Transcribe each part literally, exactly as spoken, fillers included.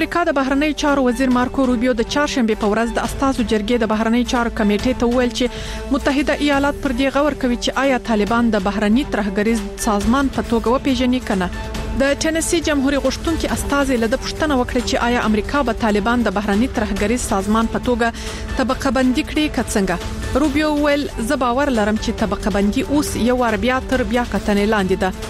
امریکا د بهرنی چارو وزیر مارکو روبیو د چهارشنبه په ورځ د استازو جرګې د بهرنی چارو کمیټې ته وویل چې متحده ایالات پر دې غور کوي چې آیا طالبان د بهرنی ترهګریز سازمان په توګه وپیژني کنه. د ټینسی جمهوریت غوښتونکي استازي له د پښتنه وکړي چې آیا امریکا به طالبان د بهرنی ترهګریز سازمان په توګه طبقه بندي کړي کڅنګه. روبیو ویل زه باور لرم چې طبقه بندي اوس یو ور بیا تر بیا کتنې لاندې ده.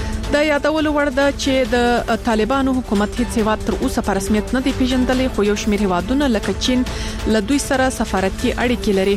د یادولو وړ ده چې د طالبانو حکومت هیڅ هیواد تر اوسه په رسمیت نه دی پیژندلې، خو یو شمېر هیوادونه لکه چین له دوی سره سفارتي اړیکې لري.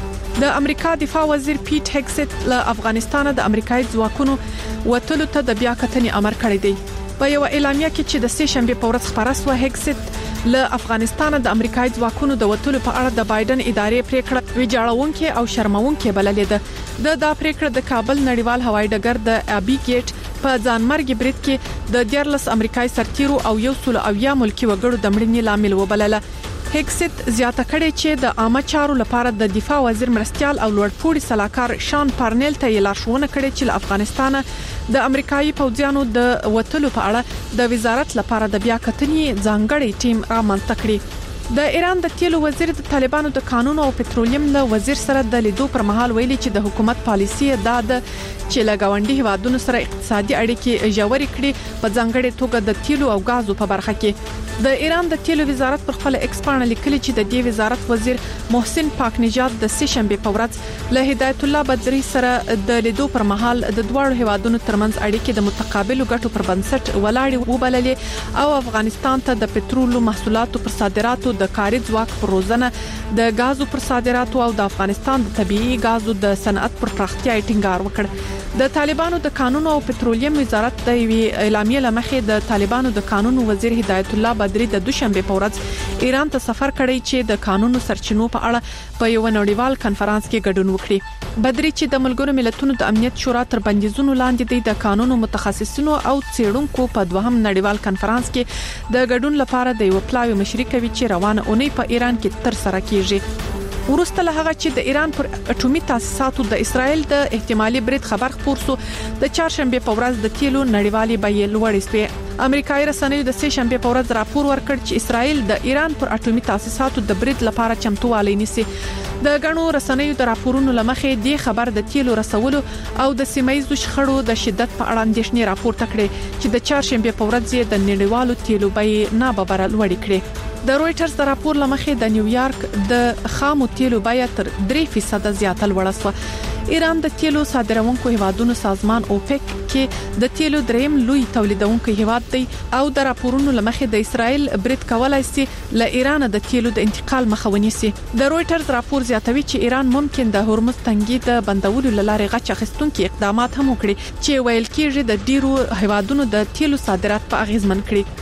د امریکا دفاع وزیر پیټ هګسټ له افغانستان د امریکایي ځواکونو وټلو ته د بیا کتنې امر کړی دی. په یو اعلامیه کې چې د سه شنبه په ورځ خبره شوه، هګسټ له افغانستان د امریکایي ځواکونو د وټلو په اړه د بایدن ادارې پریکړه ویجاړونکې او شرمونکې بللې ده. د دا پریکړه د کابل نړیوال هوایي ډګر د ابي ګیټ په ځانمرګي برید کې د دیارلس امریکایي سرتیرو او یو سل اویا ملکی وګړو د مړینې لامل وبلله. هګسټ زیاته کړې چې د عامه چارو لپاره د دفاع وزیر مرستيال او لوړپوړي سلاکار شان پارنل ته لارښوونه کړې چې له افغانستان د امریکایي پوځیانو د وټلو په اړه د وزارت لپاره د بیا کتنې ځانګړي ټیم رامنځته کړي. د ایران د تیلو وزیر د طالبانو د قانون او پټرولیم له وزیر سره د لیدو پر مهال ویلي چې د حکومت پالیسي دا ده چې لګاونډي هیوادونو سره اقتصادي اړیکې ژورې کړي، په ځانګړي توګه د تیلو او غازو په برخه کې. د ایران د تیلو وزارت پر خپل ایکس پاڼه لیکلي چې د دې وزارت وزیر محسن پاک نژاد د سه شنبه په ورځ له هدایت الله بدری سره د لیدو پر مهال د دوړو هیوادونو ترمنځ اړیکې د متقابل ګټو پر بنسټ ولاړې وبللې او افغانستان ته د پټرولو محصولاتو پر صادراتو د کاري ځواک پر روزنه، د غازو پر صادراتو او د افغانستان د طبيعي غازو د صنعت پر پراختیا ټینګار وکړ. د طالبانو د قانون او پټرولیم وزارت د اعلامیې لمخې د طالبانو د قانون وزیر هدایت الله بدری د دوشنبه په ورځ ایران ته سفر کړی چې د قانونو سرچینو په اړه په یو نړیوال کانفرنس کې ګډون وکړي. بدری چې د ملګرو ملتونو د امنیت شورا تر بندیزونو لاندې دی، د قانونو متخصصینو او څېړونکو په دوهم نړیوال کانفرنس کې د ګډون لپاره د یو پلاوی مشري کوي چې روانه اونۍ په ایران کې تر سره کیږي. ورسته له هغه چې د ایران پر اټومي تاسیساتو د اسرائیل د احتمالي برید خبر خپور شو، د چهارشنبه په ورځ د تیلو نړیوالي بیې لوړې شوې. امریکایي رسنیو د سه شنبه په ورځ راپور ورکړ چې اسرائیل د ایران پر اټومي تاسیساتو د برید لپاره چمتووالی نیسي. د غنو رسنیو د راپورونو لمخې د خبر د تیلو رسولو او د سیمایي شخړو د شدت په اړه اندېښنې راپورته کړې چې د چهارشنبه په ورځ د نړیوالو تیلو بیې ناببره لوړې کړې. د رويټرز د راپور لمخې د نیویارک د خامو تیلو بیه تر درې فیصد زیاته لوړه شوه. ایران د تیلو صادرونکو هیوادونو سازمان اوپک کې د تیلو دریم لوی تولیدونکو هیواد دی او د راپورونو لمخې د اسرائیل برید کولای شي له ایران د تیلو د انتقال مخه ونیسي. د رويټرز راپور زیاتوي چې ایران ممکن د هرمز تنګي د بندولو لارې غچ اخیستونکو اقدامات هم وکړي چې ویل کېږي د ډیرو هیوادونو د تیلو صادرات په اغیزمن کړي.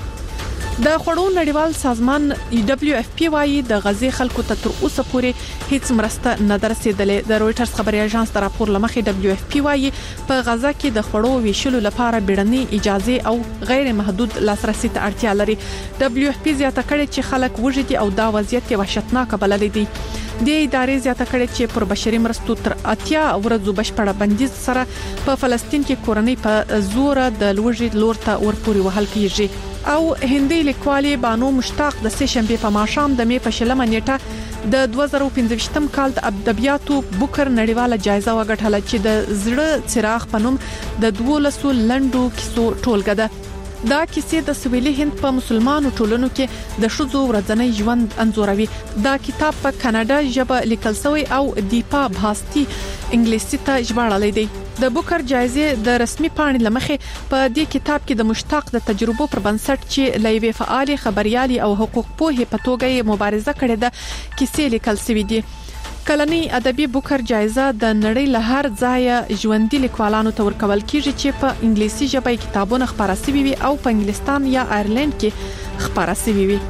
د خړو نړیوال سازمان دبليو اف پی وايي د غزي خلکو ته تر اوسه پورې هیڅ مرسته نه درسیدلې. د رويټرز خبري اژانس د راپور لمخې دبليو اف پی وايي په غزا کې د خړو ویشلو لپاره بیړنۍ اجازه او غیر محدود لاسرسي ته اړتیا لري. دبليو اف پی زیاته کړې چې خلک وژدي او دا وضعیت وحشتناک بلل دي. د ادارې زیاته کړې چې پر بشري مرستو تر اتیا ورځو بشپړه بندیز سره په فلسطین کې کورنۍ په زور د لوژي لور ته ورپوري وهل کیږي. او هندي لیکوالي بانو مشتاق د سه شنبه په ماښام د می په شلمه نیټه د دوه زره پنځه کال د ادبیاتو بوکر نړیواله جایزه وګټله چې د زړه څراغ په نوم د دولسو لنډو کیسو ټولګه ده. دا کیسې د سویلي هند په مسلمانو ټولنو کې د شذو ورځنی ژوند انځوروي. دا کتاب په کاناډا ژبه لیکل شوی او دیپا بھاستی انګلیسي ته ژباړل دی. د بوکر جایزې د رسمي پاڼې لمخې په دې کتاب کې د مشتاق د تجربو پر بنسټ چې لوی فعال خبريالي او حقوق پوهې په توګه مبارزه کړې ده کیسې لیکل شوې دي. کلنی ادبي بوکر جایزه د نړۍ له هر ځای ژوندۍ لیکوالانو ته ورکول کیږي چې په انګلیسي ژبه کتابونه خبره شوي وي او په انګلستان یا آیرلند کې خبره شوي وي.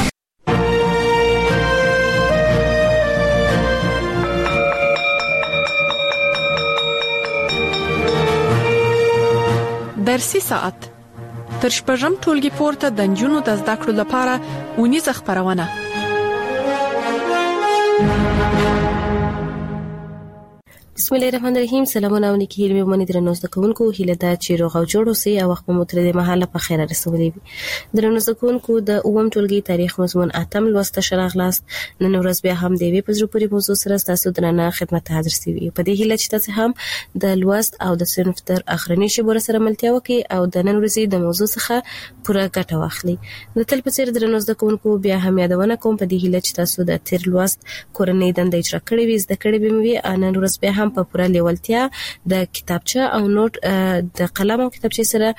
درسي ساعت تر شپږم ټولګي پورته د نجونو د زده کړو لپاره ونیزه خبرونه. بسم الله الرحمن الرحیم. سلامونه علیکم هیله مې منې درنو زده کوونکو، هیله دا چې روغ او جوړ اوسئ او وخت مو تر دې مهاله په خیر رسولي وي. درنو زده کوونکو، د اووم ټولګي تاریخ مضمون اتم لوست شراغلاست. نن ورځ بیا هم د وی پزرو پوری موضوع سره تاسو درنه خدمت حاضر سوي. په دې هیله چې تاسو هم د لوست او د صنف تر اخرنی شبور سره ملتیا وکړي او د نن ورځې د موضوع څخه پوره ګټه واخلي. د تل په څیر درنو زده کوونکو بیا هم یادونه کوم په دې هیله چې تاسو د تیر لوست کورنۍ دنده اجرا کړې وي، زده کړې به وي. نن ورځ بیا هم په پوره لیوالتیا د کتابچه او نوٹ د قلم او کتابچه سره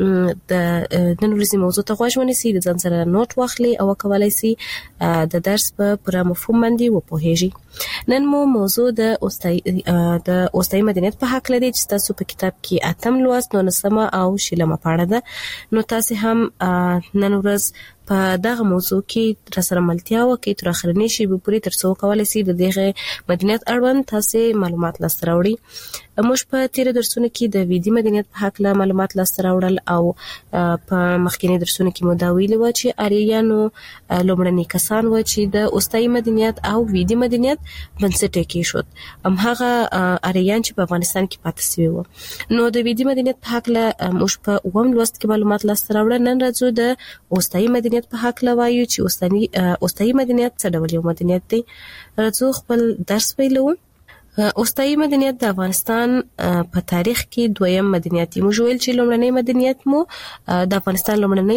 د نن ورځې موضوع ته غوږ ونیسي، د ځان سره نوٹ واخلي او کولای شي د درس په پوره مفهوم باندې وپوهیږي. نن مو موضوع د اوستای د اوستای مدنیت په حق لري چې تاسو په کتاب کې اتم لوست نو نسمه او شلمه پاړه ده. نو تاسو هم نن ورځ په دغه موضوع کې را سره ملتیا وکړئ تر اخرنی شی به پوری ترڅو کولای شي د دغه مدنیت اړوند تاسو معلومات لاسته راوړئ. موږ په تیر درسونو کې د ویدي مدنیت په حق له معلومات لاسته راوړل او په مخکینی درسونو کې مو دا ویلي و چې اریانو لومړني کسان و چې د اوستای مدنیت او ویدي مدنیت بنسټ کې شو. هم هغه اریان چې په افغانستان کې پاتې شوی و. نو د ویدي مدنیت په حق له موږ په اووم لوست کې معلومات لاسته راوړل. نن راځو د اوستای مدنیت په حق لا وایو چې اوستانی اوستایي مدنیت څه ډول یو مدنیت دی. راځو خپل درس پیلو. اوستایي مدنیت د افغانستان په تاریخ کې دویم مدنیت دی. موږ ویل چې لومړنی مدنیت مو د افغانستان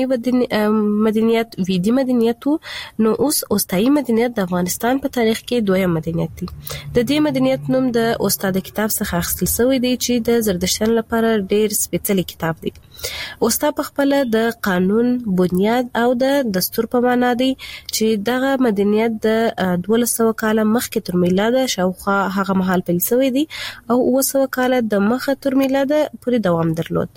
لومړنی مدنیت ویدي مدنیت، نو اوس اوستایي مدنیت د افغانستان په تاریخ کې دویم مدنیت دی. د دې مدنیت نوم د استاد کتاب څخه اخیستل شوی دی چې د زردشتیانو لپاره ډېر سپیڅلی کتاب دی. اوستا په خپل د قانون بنیاد او د دستور په معنا دی چې دغه مدنیت د دوه سوه کال مخکې تر میلاد شاوخوا هغه مهال پیل شوی دی او اوه سوه کال د مخه تر میلاد پورې دوام درلود.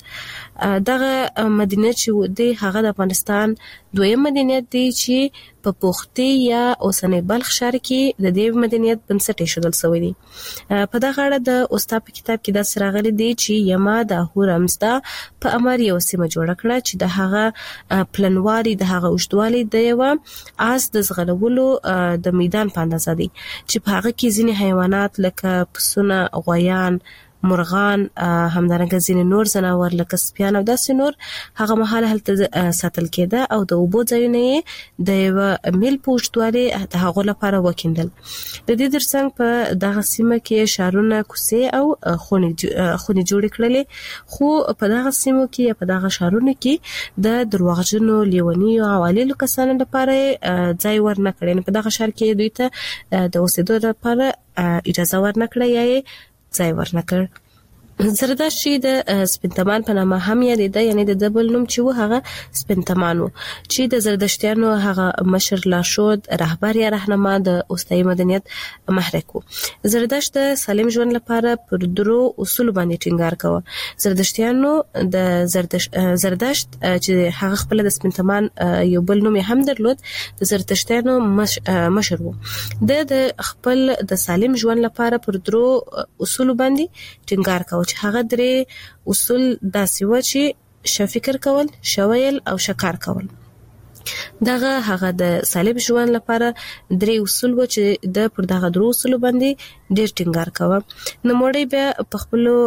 دغه مدنیت چې دی هغه د افغانستان دویم مدنیت دی چې په پوختي یا اوسنۍ بلخ ښار کې د دې مدنیت بنسټ ایښودل شوی دی. په دغه اړه د اوستا په کتاب کې دا سراغلي دی چې یما د هورمزدا په امر یو سیمه جوړ کړه چې د هغه پلنوالي د هغه اوږدوالي د یو آس د زغلولو د میدان په اندازه دی چې په هغه کې ځینې حیوانات لکه پسونه، غویان، مرغان، همدارنګه ځینې نور ځناور لکه سپیان او داسې نور هغه مهال هلته ساتل کېده او د اوبو ځایونه یې د یو میل په اوږدوالي د هغو لپاره وکیندل. د دې ترڅنګ په دغه سیمه کې ښارونه، کوڅې او خونې جوړې کړلې، خو په دغه سیمو کې یا په دغه ښارونو کې د درواغجنو، لیونیو او علیلو کسانو لپاره ځای ورنه کړی. په دغه ښار کې دوی ته د اوسېدو لپاره اجازه ورنه کړه یا یې ځای ورنکړ. زردشت چې د سپنتمان په نامه هم یادېده، یعنی د دبل نوم چې و هغه سپنتمان و چې د زردشتیانو هغه مشر لارښود، رهبر یا رهنما د اوستایي مدنیت محرک و. زردشت د سالم ژوند لپاره پر درو اصول باندې ټینګار کوه. زردشتیانو د زردشت زردشت چې هغه خپل د سپنتمان یو بل نوم هم درلود، د زردشتیانو مش مشر و. د خپل د سالم ژوند لپاره پر درو اصول باندې ټینګار کوه چې هغه درې اصول داسې و چې شفکر کول، شویل او شکار کول. دغه هغه د سالم ژوند لپاره درې اصول و چې د پر دغه درو اصول باندې ډېر ټینګار کوه. نو مړی بیا په خپلو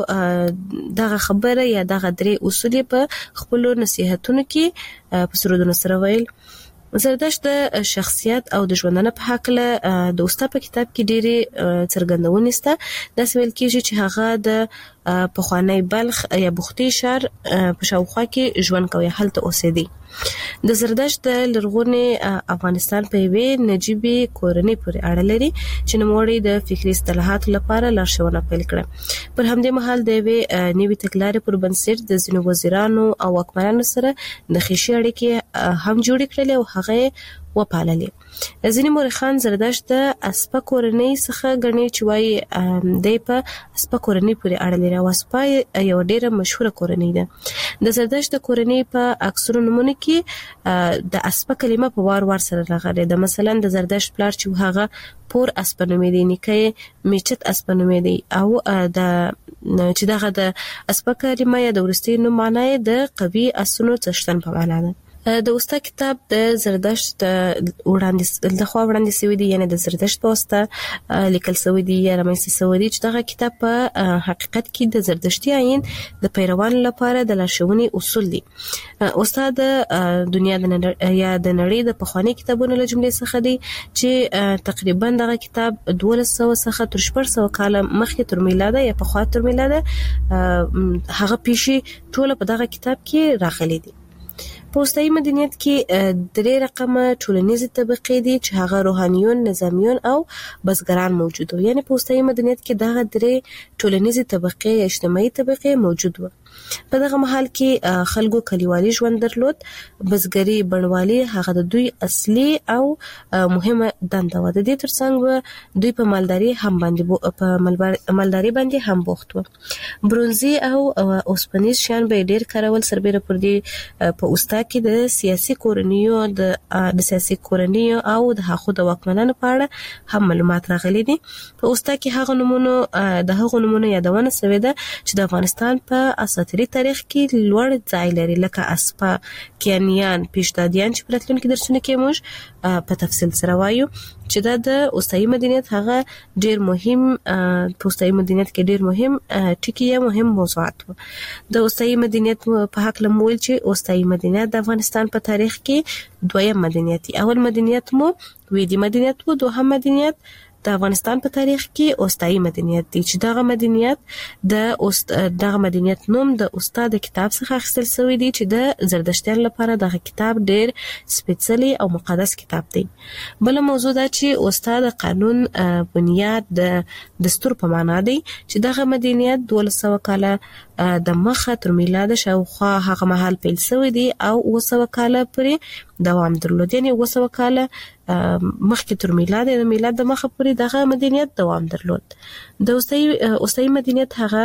دغه خبره یا دغه درې اصول په خپلو نصیحتونو کې په سرودونو سره ویل. زردشت د شخصیت او د ژوندانه په حق له د اوستا په کتاب کې ډېرې څرګندونې شته. داسې ویل کېږي چې هغه د پخوانی بلخ یا بوختي ښار په شاوخوا کې ژوند کوي، هلته اوسېدی. د زردشت د لرغوني افغانستان په یوې نجیبي کورنۍ پورې اړه لري چې نوموړی د فکري اصطلاحاتو لپاره لارښوونه پیل کړه. پر همدې مهال د یوې نوې تګلارې پر بنسټ د ځینو وزیرانو او واکمنانو سره د خیشي اړیکې هم جوړې کړلې او هغه وپاللې. ځینې مورخان زردشت د اسپه کورنۍ څخه ګڼي چې وایي دی په اسپه کورنۍ پورې اړه لري او اسپه یو ډېره مشهوره کورنۍ ده. د زردشت د کورنۍ په اکثرو نومونو کې د اسپه کلمه په وار وار سره راغلې ده. مثلا د زردشت پلار چې هغه پور اسپه نومېدی، نیکه میچت اسپه نومېدی او د چې دغه د اسپه کلمه یا د ورستي نوم معنی د قوي اسونو څښتن په معنا ده. د اوستا کتاب د زردشت وړاندې د خوا وړاندې شوی دی، یعنی د زردشت په واسطه لیکل شوی دی یا رامنځته شوی دی، چې دغه کتاب په حقیقت کې د زردشتي آیین د پیروانو لپاره د لارښوونې اصول دي. استاد دنیا د یا د نړۍ د پخوانی کتابونو له جملې څخه دی چې تقریبا دغه کتاب دولس سوه څخه تر شپږ سوه کال مخکې تر میلاده یا پخوا تر میلاده هغه پیښې ټول په دغه کتاب کې راغلي دي. په اوسنۍ مدنیت کې درې رقمه ټولنیزې طبقې دي چې هغه روحانیون، نظامیون او بزګران موجود وو. یعنی په اوسنۍ مدنیت کې دغه درې ټولنیزې طبقې یا اجتماعي طبقې موجود وو. په دغه محل کې خلکو کلیوالي ژوند درلود، بزګري بڼوالي هغه د دوی اصلي او مهمه دنده و. د دې ترڅنګ دوی په مالداري هم باندې په مالداري باندې هم بوخت وو. برونزي او اوسپنیز شیان به ډیر کارول، سربېره پر دې په اوستا کې د سیاسي کورنیو د د سیاسي کورنیو او د هغو د واکمنانو په اړه هم معلومات راغلي دي. په اوستا کې هغه نمونه د هغو نمونه یادونه شوې ده چې د افغانستان په اساطیري تاریخ کې لوړ ځای لري، لکه اسپا، کیانیان، پیشدادیان چې په راتلونکي درسونو کې موږ په تفصیل سره وایو چې دا د اوسنۍ مدنیت هغه ډیر مهم په اوسنۍ مدنیت کې ډیر مهم ټکی یا مهم موضوعات وو. د اوسنۍ مدنیت په حق لمول چې اوسنۍ مدنیت د افغانستان په تاریخ کې دویم مدنیت، اول مدنیت مو ویدي مدنیت وو، دوهم مدنیت د افغانستان په تاریخ کې اوستایي مدنیت دی چې دغه مدنیت د اوست دغه مدنیت نوم د استاد کتاب څخه اخیستل شوی دی چې د زردشتیان لپاره دغه کتاب ډیر سپیڅلی او مقدس کتاب دی. بل موضوع دا چې استاد قانون بنیاد د دستور په معنا دی چې دغه مدنیت دولس سوه کاله د مخه تر میلاد شاوخوا هغه مهال پیل شوی دی او اوه سوه کاله پورې دوام درلود. یعنی اوه سوه کاله مخکې تر میلاد د میلاد د مخه پورې دغه مدنیت دوام درلود. د اوسنۍ مدنیت هغه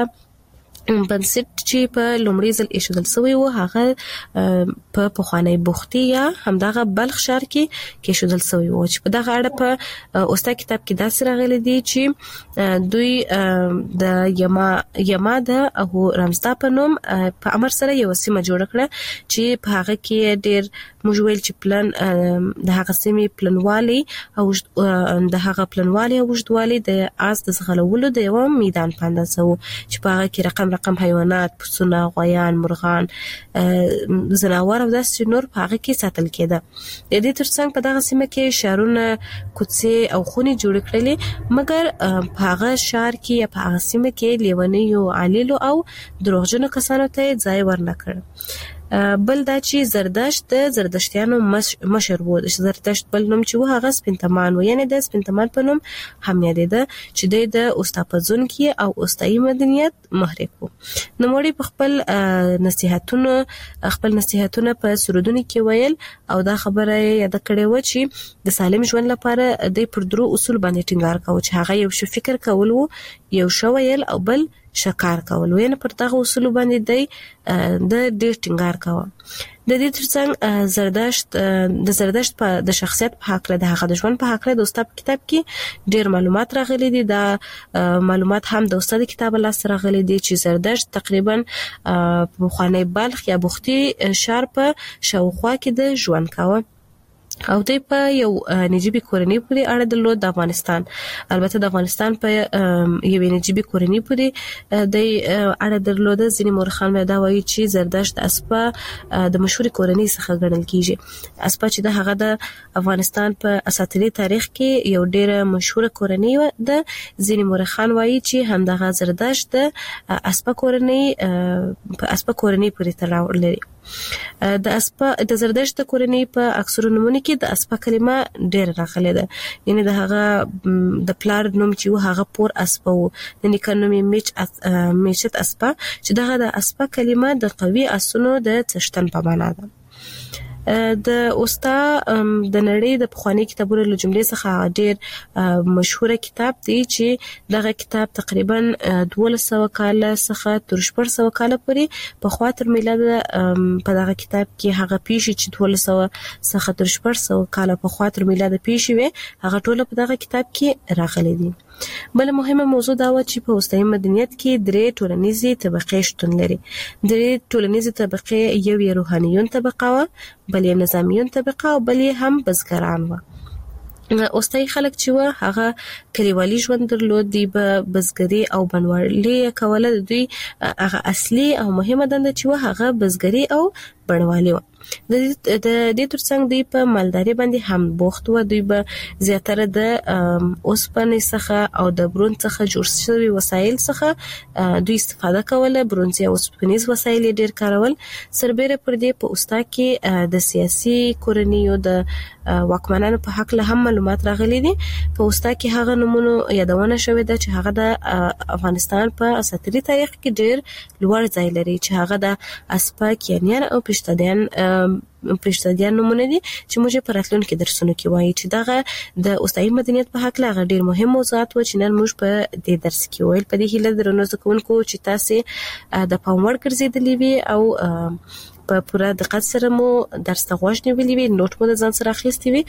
بنسټ چې په لومړي ځل ایښودل شوی و هغه په پخوانی بوختي یا همدغه بلخ ښار کې کېښودل شوی و چې په دغه اړه په اوستا کتاب کې داسې راغلي دي چې دوی د یما یما د او رامستا په نوم په امر سره یو سیمه جوړ کړه چې په هغه کې ډېر موږ ویل چې پلان د هغه سیمې پلانوالي او د هغه پلانوالي او وجدوالي د آس د ځغلولو د یو میدان په اندازه و چې په هغه کې رقم رقم حیوانات، پسونه، غویان، مرغان، زناور او داسې نور په هغه کې ساتل کېده. د دې ترڅنګ په دغه سیمه کې شهرونه، کوڅې او خونې جوړ کړلې، مګر په هغه شهر کې یا په هغه سیمه کې لیونیو، علیلو او دروغجنو کسانو ته ځای ورنه کړ. بل دا چې زردشت د زردشتیانو مشر وو. زردشت بل نوم چې و هغه سپینتمان و، یعنی د سپینتمان په نوم هم یادېده چې د اوستاپزونکي او اوستایي مدنیت محرک وو. نوموړي په خپل نصيحتونو خپل نصيحتونه په سرودونو کې ویل او دا خبره یاد کړې و چې د سالم ژوند لپاره د پر درو اصول باندې ټینګار کاوه چې هغه یو شو فکر کول وو، یو شو ویل او بل شکار کول. وینه پر دغه اصول باندې دی د ډیر ټینګار کاوه. د دې ترڅنګ زردشت د زردشت په د شخصیت په حق له د هغه د ژوند په حق له د استاد کتاب کې ډیر معلومات راغلي دي. دا معلومات هم د استاد کتاب لاس راغلي دي چې زردشت تقریبا په خوانی بلخ یا بوختي شهر په شاوخوا کې د ژوند کاوه او دوی په یو نجیبي کورنۍ پورې اړه درلود د افغانستان. البته د افغانستان په یو نجیبي کورنۍ پورې د اړه درلود. ځینې مورخان دا وایي چې زردشت اسپا د مشهور کورنۍ څخه ګڼل کیږي. اسپا چې د هغه د افغانستان په اساطیري تاریخ کې یو ډېر مشهور کورنۍ و. د ځینې مورخان وایي چې همدغه زردشت د اسپا کورنۍ په اسپا کورنۍ پورې تړاو لري. د اسپا د زردشت کورنۍ په اکثر نمونه کې د اسپا کلمه ډېر راغلې ده. یعنی د هغه د پلار نوم چې و هغه پور اسپا و، د نیکه نوم یې میچ میچت اسپا چې دغه د اسپا کلمه د قوي اسونو د څښتن په معنا ده. د اوستا د نړۍ د پخوانی کتابونو له جملې څخه ډېر مشهور کتاب دی چې دغه کتاب تقریبا دولس سوه کاله څخه تر شپږ سوه کاله پورې په خوا تر میلاد په دغه کتاب کې هغه پیښې چې دولس سوه څخه تر شپږ سوه کاله په خوا تر میلاد پیښې وي هغه ټول په دغه کتاب کې راغلي دي. بل مهمه موضوع دا و چې په اوسنۍ مدنیت کې درې ټولنیزې طبقې شتون لري. درې ټولنیزې طبقې، یو یې روحانیون طبقه و، بل یې نظامیون طبقه او بل یې هم بزګران و. اوسنۍ خلک چې و هغه کلیوالي ژوند درلود، دی به بزګري او بڼوالي کوله. د دوی هغه اصلي او مهمه دنده چې و هغه بزګري او بڼوالي و. د دې ترڅنګ دوی په مالداري باندې هم بوخت و. دوی به زیاتره د اوسپنې څخه او د برونز څخه جوړ شوي وسایل څخه دوی استفاده کوله. برونزي او اوسپنیز وسایل ډېر کارول. سربېره پر دې په اوستا کې د سیاسي کورنیو د واکمنانو په حق له هم معلومات راغلي دي. په اوستا کې هغه نمونه یادونه شوې ده چې هغه د افغانستان په اساطیري تاریخ کې ډېر لوړ ځای لري، چې هغه د اسپاک یانیان او پښتدیان پرشتادیان نمونه دي چې موږ په راتلونکي درسونو کې وایي چې دغه د اوسنۍ مدنیت په حق لا ډېر مهم موضوعات و چې نن موږ په دې درس کې ویل. په دې هیله درنو زده کوونکو چې تاسو د پام وړ ګرځېدلې وي او په پوره دقت سره مو درس ته غوږ نیولې وي، نوٹ مو د ځان سره اخیستي وي.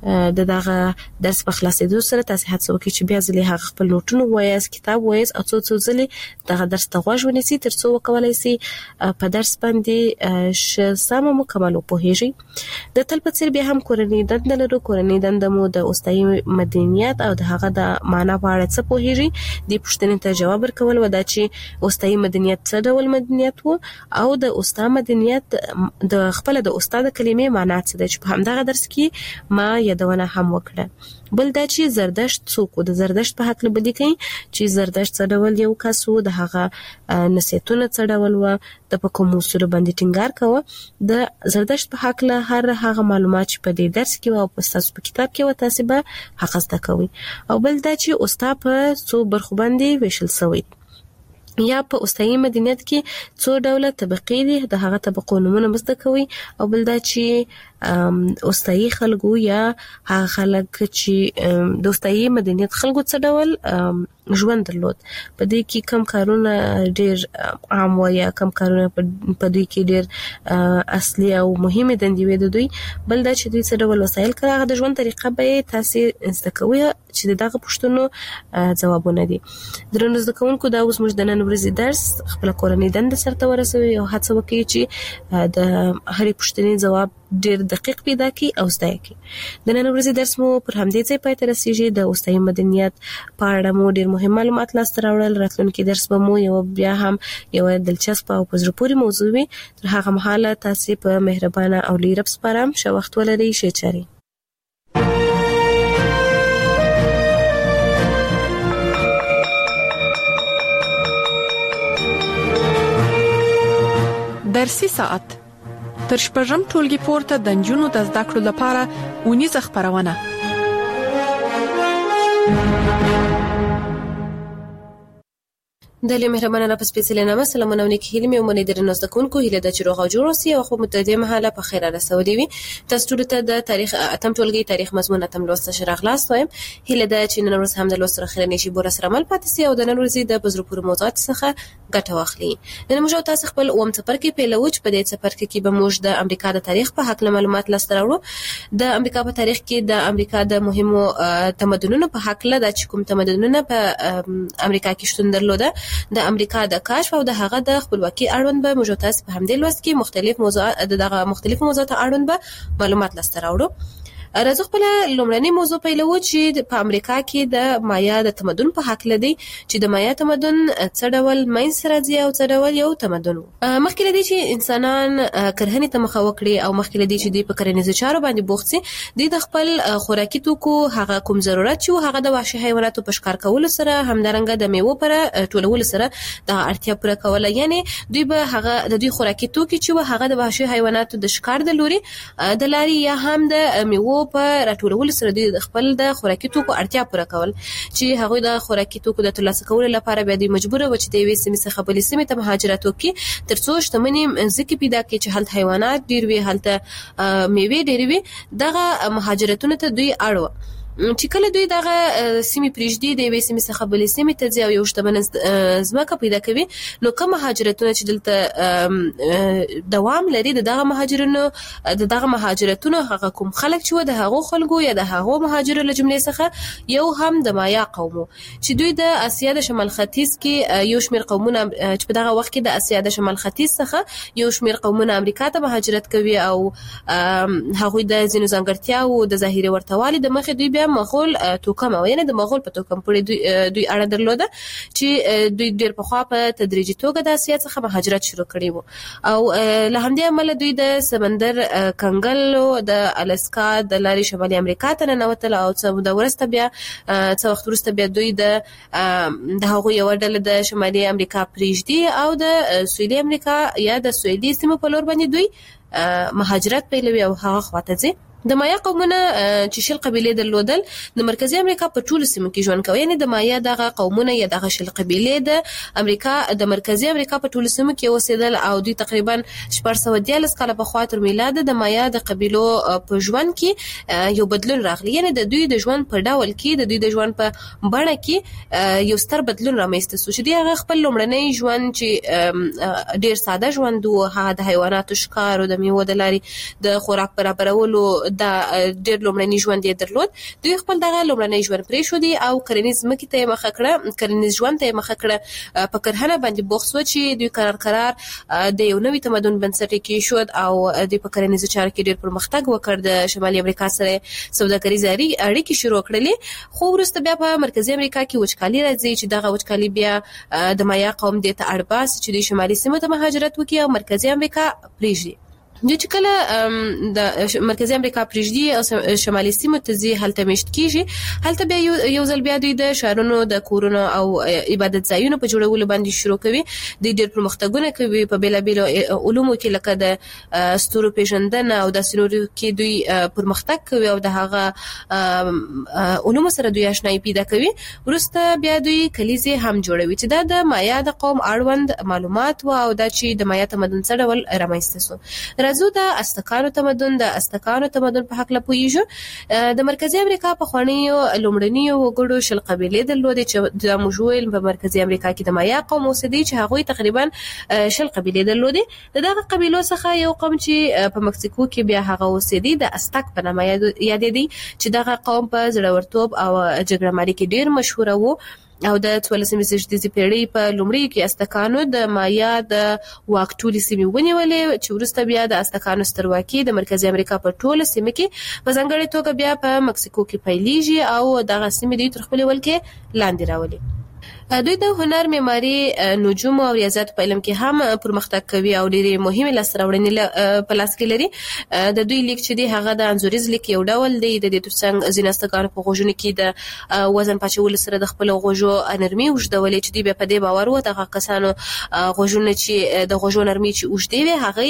د دغه درس په خلاصېدو سره تاسو هڅه وکړئ چې بیا ځلې هغه خپل نوټونه وایاست، کتاب وایاست او څو څو ځلې دغه درس ته غوږ ونیسئ تر څو وکولای شئ په درس باندې ښه سمه مکمل وپوهیږئ. د تل په څیر بیا هم کورنۍ دنده لرو. کورنۍ دنده مو د اوسنۍ مدنیت او د هغه د معنا په اړه څه پوهیږئ. دې پوښتنې ته جواب ورکول و دا چې اوسنۍ مدنیت څه ډول مدنیت و او د اوستا مدنیت د خپل د استاد کلمې معنا څه ده چې په همدغه درس کې ما یادونه هم وکړه. بل دا چې زردشت څوک و. د زردشت په حق لبدي کوي چې زردشت څه ډول یو کس و، د هغه نصیحتونه څه ډول و، د په کوم اصولو باندې ټینګار کوه. د زردشت په حق له هر هغه معلومات چې په دې درس کې او په تاسو په کتاب کې و تاسو به حق زده کوئ. او بل دا چې استاد په څو برخو باندې ویشل شوی یا په اوسنۍ مدنیت کې څو ډوله طبقې دي، د هغه طبقو نومونه مزده کوي. او بل دا چې اوسنۍ خلکو یا هغه خلک چې د اوسنۍ مدنیت خلکو څه ډول ژوند درلود، په دې کې کم کارونه ډېر عام و یا کم کارونه په دوی کې ډېر اصلي او مهمه دندې وي د دوی. بل دا چې دوی څه ډول وسایل کړه، هغه د ژوند طریقه به تاسو زده کوئ چې دغه پوښتنو ځوابونه دي. درنو زده کوونکو، دا اوس موږ د نن ورځې درس خپل کورنۍ دنده سره ورسوي او هڅه وکړئ چې د هرې پوښتنې ځواب ډېر دقیق پیدا کړئ او زده کړئ. د نن ورځې درس مو پر همدې ځای پای ته رسیږي. د اوسنۍ مدنیت په اړه مو ډېر مهم معلومات لاسته راوړل. راتلونکي درس به مو یو بیا هم یو دلچسپ او په زړه پورې موضوع وي. تر هغه مهاله تاسو په مهربانه او لوی رب سپارم. ښه وخت ولرئ. ښه چارې. درسي ساعت تر شپږم ټولګي پورته د نجونو د زده کړو لپاره اونیزه خبرونه. د لې مهربانه را پسپېڅلې نامه سلامونه ونیک هیله مې ومنې درنو زده کوونکو هیله د چروغ او جوړ اوسئ او خو متدې محاله په خیر رسولې وي. تاسو ټول ته د تاریخ اتم ټولګي تاریخ مضمون اتم لوست شرح خلاص وایم. هیله د چې نن ورځ هم د لوست سره نشي بور سره عمل پاتې سي او د نن ورځې د بزرګ پور موضوعات څخه ګټه واخلي. نن موږ تاسو خپل اوم څپر کې پیلوچ په دې څپر کې به موږ د امریکا د تاریخ په حق معلومات لاسته راوړو. د امریکا په تاریخ کې د امریکا د مهمو تمدنونو په حق له د کوم تمدنونه په امریکا کې شتون درلوده، د امریکا د کشف او د هغه د خپلواکي اړوند به موږ تاسو په همدې لوست کې مختلف موضوعات دغه مختلف موضوعات اړوند به معلومات لاسته راوړو. راځو خپل لومړنی موضوع پیلو چې په امریکا کې د مایا د تمدن په حق لدی چې د مایا تمدن څه ډول ماین سره دی او څه ډول یو تمدن و. مخکې لدی چې انسانان کرهنې ته مخه وکړي او مخکې لدی چې د په کرنیزو چارو باندې بوخت سي، د خپل خوراکي توکو هغه کوم ضرورت چې هغه د وحشي حیواناتو په ښکار کولو سره همدارنګه د میوو پر ټولولو سره د اړتیا پوره کوله. یعنی دوی به هغه د دوی خوراکي توکي چې هغه د وحشي حیواناتو د ښکار د لوري د لاري یا هم د میوو په راټولولو سره د خپل د خوراکي توکو اړتیا پوره کول، چې هغه د خوراکي توکو د ترلاسه کولو لپاره به د مجبور و چې د یوې سیمې څخه بلې سیمې ته مهاجرت وکړي ترڅو شتمنۍ ځکه پیدا کړي چې هلته حیوانات ډیر وي، هلته میوې ډیر وي. دغه مهاجرتونه ته دوی اړ و. چې کله دوی دغه سیمې پریږدي د یوې سیمې څخه بلې سیمې ته ځي او یو شتمن ځمکه پیدا کوي نو کوم مهاجرتونه چې دلته دوام لري د دغه مهاجرونو د دغه مهاجرتونو هغه کوم خلک چې و د هغو خلکو یا د هغو مهاجرو له جملې څخه یو هم د مایا قومو چې دوی د اسیا د شمال ختیځ کې یو شمېر قومونه چې په دغه وخت کې د اسیا د شمال ختیځ څخه یو شمېر قومونه امریکا ته مهاجرت کوي او هغوی د ځینو ځانګړتیاوو د ظاهري ورتوالي د مخې دوی بیا مغول توکم او یعنی د مغول په توکم پورې دوی دوی اړه درلوده چې دوی ډېر پخوا په تدریجي توګه د اسیا څخه مهاجرت شروع کړی وو او له همدې امله دوی د سمندر کنګل د الاسکا د لارې شمالي امریکا ته ننوتل او څه د ورسته بیا څه وخت وروسته بیا دوی د د هغوی یوه ډله د شمالي امریکا پریږدي او د سویلي امریکا یا د سویلي سیمو په لور باندې دوی مهاجرت پیلوي او هغه خواته ځي د مایا قومونه چې شل قبیلې درلودل د مرکزی امریکا په ټولو سیمو کې ژوند کوي یعنی د مایا دغه قومونه یا دغه شل قبیلې د امریکا د مرکزی امریکا په ټولو سیمو کې اوسېدل او دوی تقریبا شپږ سوه دیارلس کاله پخوا تر میلاد د مایا د قبیلو په ژوند کې یو بدلون راغلی یعنی د دوی د ژوند په ډول کې د دوی د ژوند په بڼه کې یو ستر بدلون رامنځته شو چې دوی هغه خپل لومړنی ژوند چې ډېر ساده ژوند و هغه د حیواناتو ښکار او د میوو د لارې د خوراک برابرولو دا ډېر لومړنی ژوند یې درلود دوی خپل دغه لومړنی ژوند پرېښودی او کرنیز ځمکې ته یې مخه کړه کرنیز ژوند ته یې مخه کړه په کرهنه باندې بوخت شو چې دوی قرار قرار د یو نوي تمدن بنسټ کېښود او دوی په کرنیزو چارو کې ډېر پرمختګ وکړ د شمالي امریکا سره سوداګریزې اړیکې شروع کړلې خو وروسته بیا په مرکزي امریکا کې وچکالي راځي چې دغه وچکالي بیا د مایا قوم دې ته اړ باسي چې دوی شمالي سیمو ته مهاجرت وکړي او مرکزي امریکا پرېږدي دوی چې کله د مرکزی امریکا پریږدي او شمالي سیمو ته ځي هلته میشت کیږي هلته بیا یو ځل بیا دوی د ښارونو د کورونو او عبادت ځایونو په جوړولو باندې شروع کوي دوی ډېر پرمختګونه کوي په بېلابېلو علومو کې لکه د ستورو پېژندنه او داسې نورو کې دوی پرمختګ کوي او د هغه علومو سره دوی اشنایي پیدا کوي وروسته بیا دوی کلیزې هم جوړوي چې دا د مایا د قوم اړوند معلومات و او دا چې د مایا تمدن څه ډول رامنځته شو راځو د ازتکانو تمدن د ازتکانو تمدن په حق لا پوهیږو د مرکزی امریکا په خوانیو لومړنیو وګړو شل قبیلې درلودې چې د موجویل په مرکزی امریکا کې د مایا قوم اوسېدي چې هغوی تقریبا شل قبیلې درلودې دغه قبیلو څخه یو قوم چې په مکسیکو کې بیا هغه اوسېدي د ازتک په نامه یادېدي چې دغه قوم په زړورتوب او جګړه ماري کې ډېر مشهور وو او د څوارلسمې زېږدیزې پېړۍ په لومړیو کې ازتکانو د مایا د واک ټولې سیمې ونیولې چې وروسته بیا د ازتکانو سترواکي د مرکزي امریکا په ټوله سیمه کې په ځانګړې توګه بیا په مکسیکو کې پیلېږي او دغه سیمې دوی تر خپلې ولکې لاندې راولي دوی د هنر معماري نجوم او ریاضیات په علم کې هم پرمختګ کوي او ډېرې مهمې لاسته راوړنې په لاس کې لري د دوی لیک چې دی هغه د انځوریز لیک یو ډول دی د دې ترڅنګ ځینې استګانو په غوږونو کې د وزن پاچولو سره د خپلو غوږو نرمي اوږدولې چې دوی بیا په دې باور وو دغه کسانو غوږونه چې د غوږو نرمي چې اوږدې وي هغې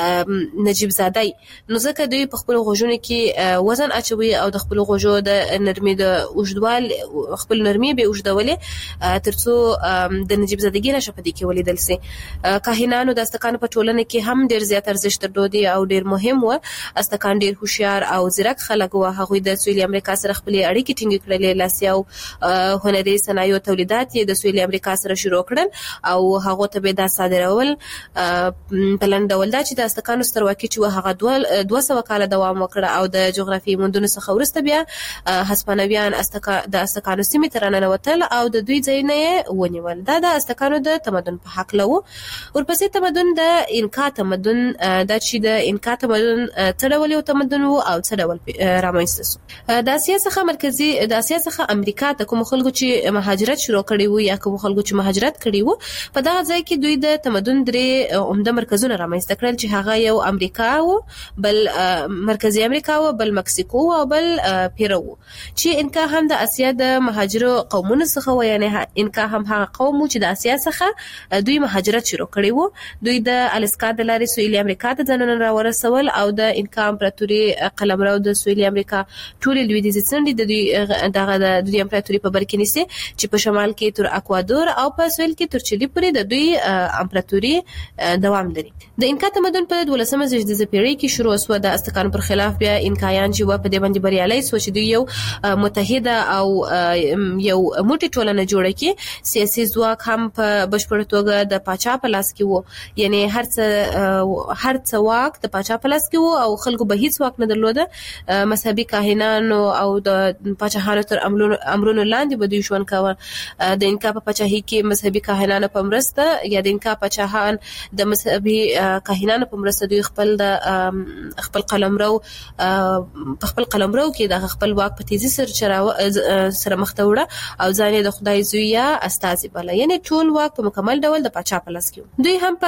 نجیب زادی نو ځکه دوی په خپلو غوږونو کې وزن اچوي او د خپلو غوږو د نرمي د اوږدوال خپل نرمي به اوږدولې ترڅو د نجیب زادګي نشه په دې کې ولیدل سي کاهنانو د استکانو په ټولنه کې هم ډېر زیات ارزښت درلودي او ډېر مهم و استکان ډېر هوښیار او ځیرک خلک و هغوی د سویلي امریکا سره خپلې اړیکې ټینګې کړلې لاسي او هنري صنایعو تولیدات یې د سویلي امریکا سره شروع کړل او هغو ته به دا صادرول په لنډ ډول دا چې د استکانو سترواکي چې هغه دوه سوه کاله دوام وکړه او د جغرافیایي موندنو څخه وروسته بیا هسپانویان د استکانو سیمې ته راننوتل او د دوی ځایونه یې ونیول دا د ازتکانو د تمدن په هکله و ورپسې تمدن د انکا تمدن دا چې د انکا تمدن څه ډول یو تمدن و او څه ډول رامنځته شو د اسیا څخه مرکزي د اسیا څخه امریکا ته کوم خلکو چې مهاجرت شروع کړي وو یا کوم خلکو چې مهاجرت کړي وو په دغه ځای کې دوی د تمدن درې عمده مرکزونه رامنځته کړل چې هغه یو امریکا و بل مرکزي امریکا و بل مکسیکو او بل پیرو چې انکا هم د اسیا د مهاجرو قومونو څخه و یعنی انکا هم هغه قوم چې د اسیا څخه دوی مهاجرت شروع کړی وو. دوی د الاسکا د لارې سویلي امریکا ته ځانونه راورسول او د انکا امپراتوري قلمرو د سویلي امریکا ټول لویدیځ څنډې د دوی دغه د دوی امپراتوري په بر کې نیسي چې په شمال کې تر اکوادور او په سویل کې تر چلی پورې د دوی امپراتوري دوام لري. د انکا تمدن په دولسمه زیږدیزه پیړۍ کې شروع شو د ازتکانو پر خلاف بیا انکایان چې و په دې باندې بریالي شو چې دوی یو متحده او یو موټی ټولنه جوړه کړي. سیاسي ځواک هم په بشپړ توګه د پاچا په لاس کې وو، یعنی هر څه هر څه واک د پاچا په لاس کې وو او خلکو به هیڅ واک نه درلوده. مذهبي کاهنانو او د پاچاهانو تر امرونو لاندې به دوی ژوند کاوه. د انکا په پاچاهي کې مذهبي کاهنانو په مرسته یا د انکا پاچاهان د مذهبي کاهنانو په مرسته دوی خپل د خپل قلمرو په خپل قلمرو کې د خپل واک په تیزی سره سره مخ ته وړه او ځان د خدای زوی یا استازي بل، یعنی ټول واک په مکمل ډول د پاچا په لاس کې. دوی هم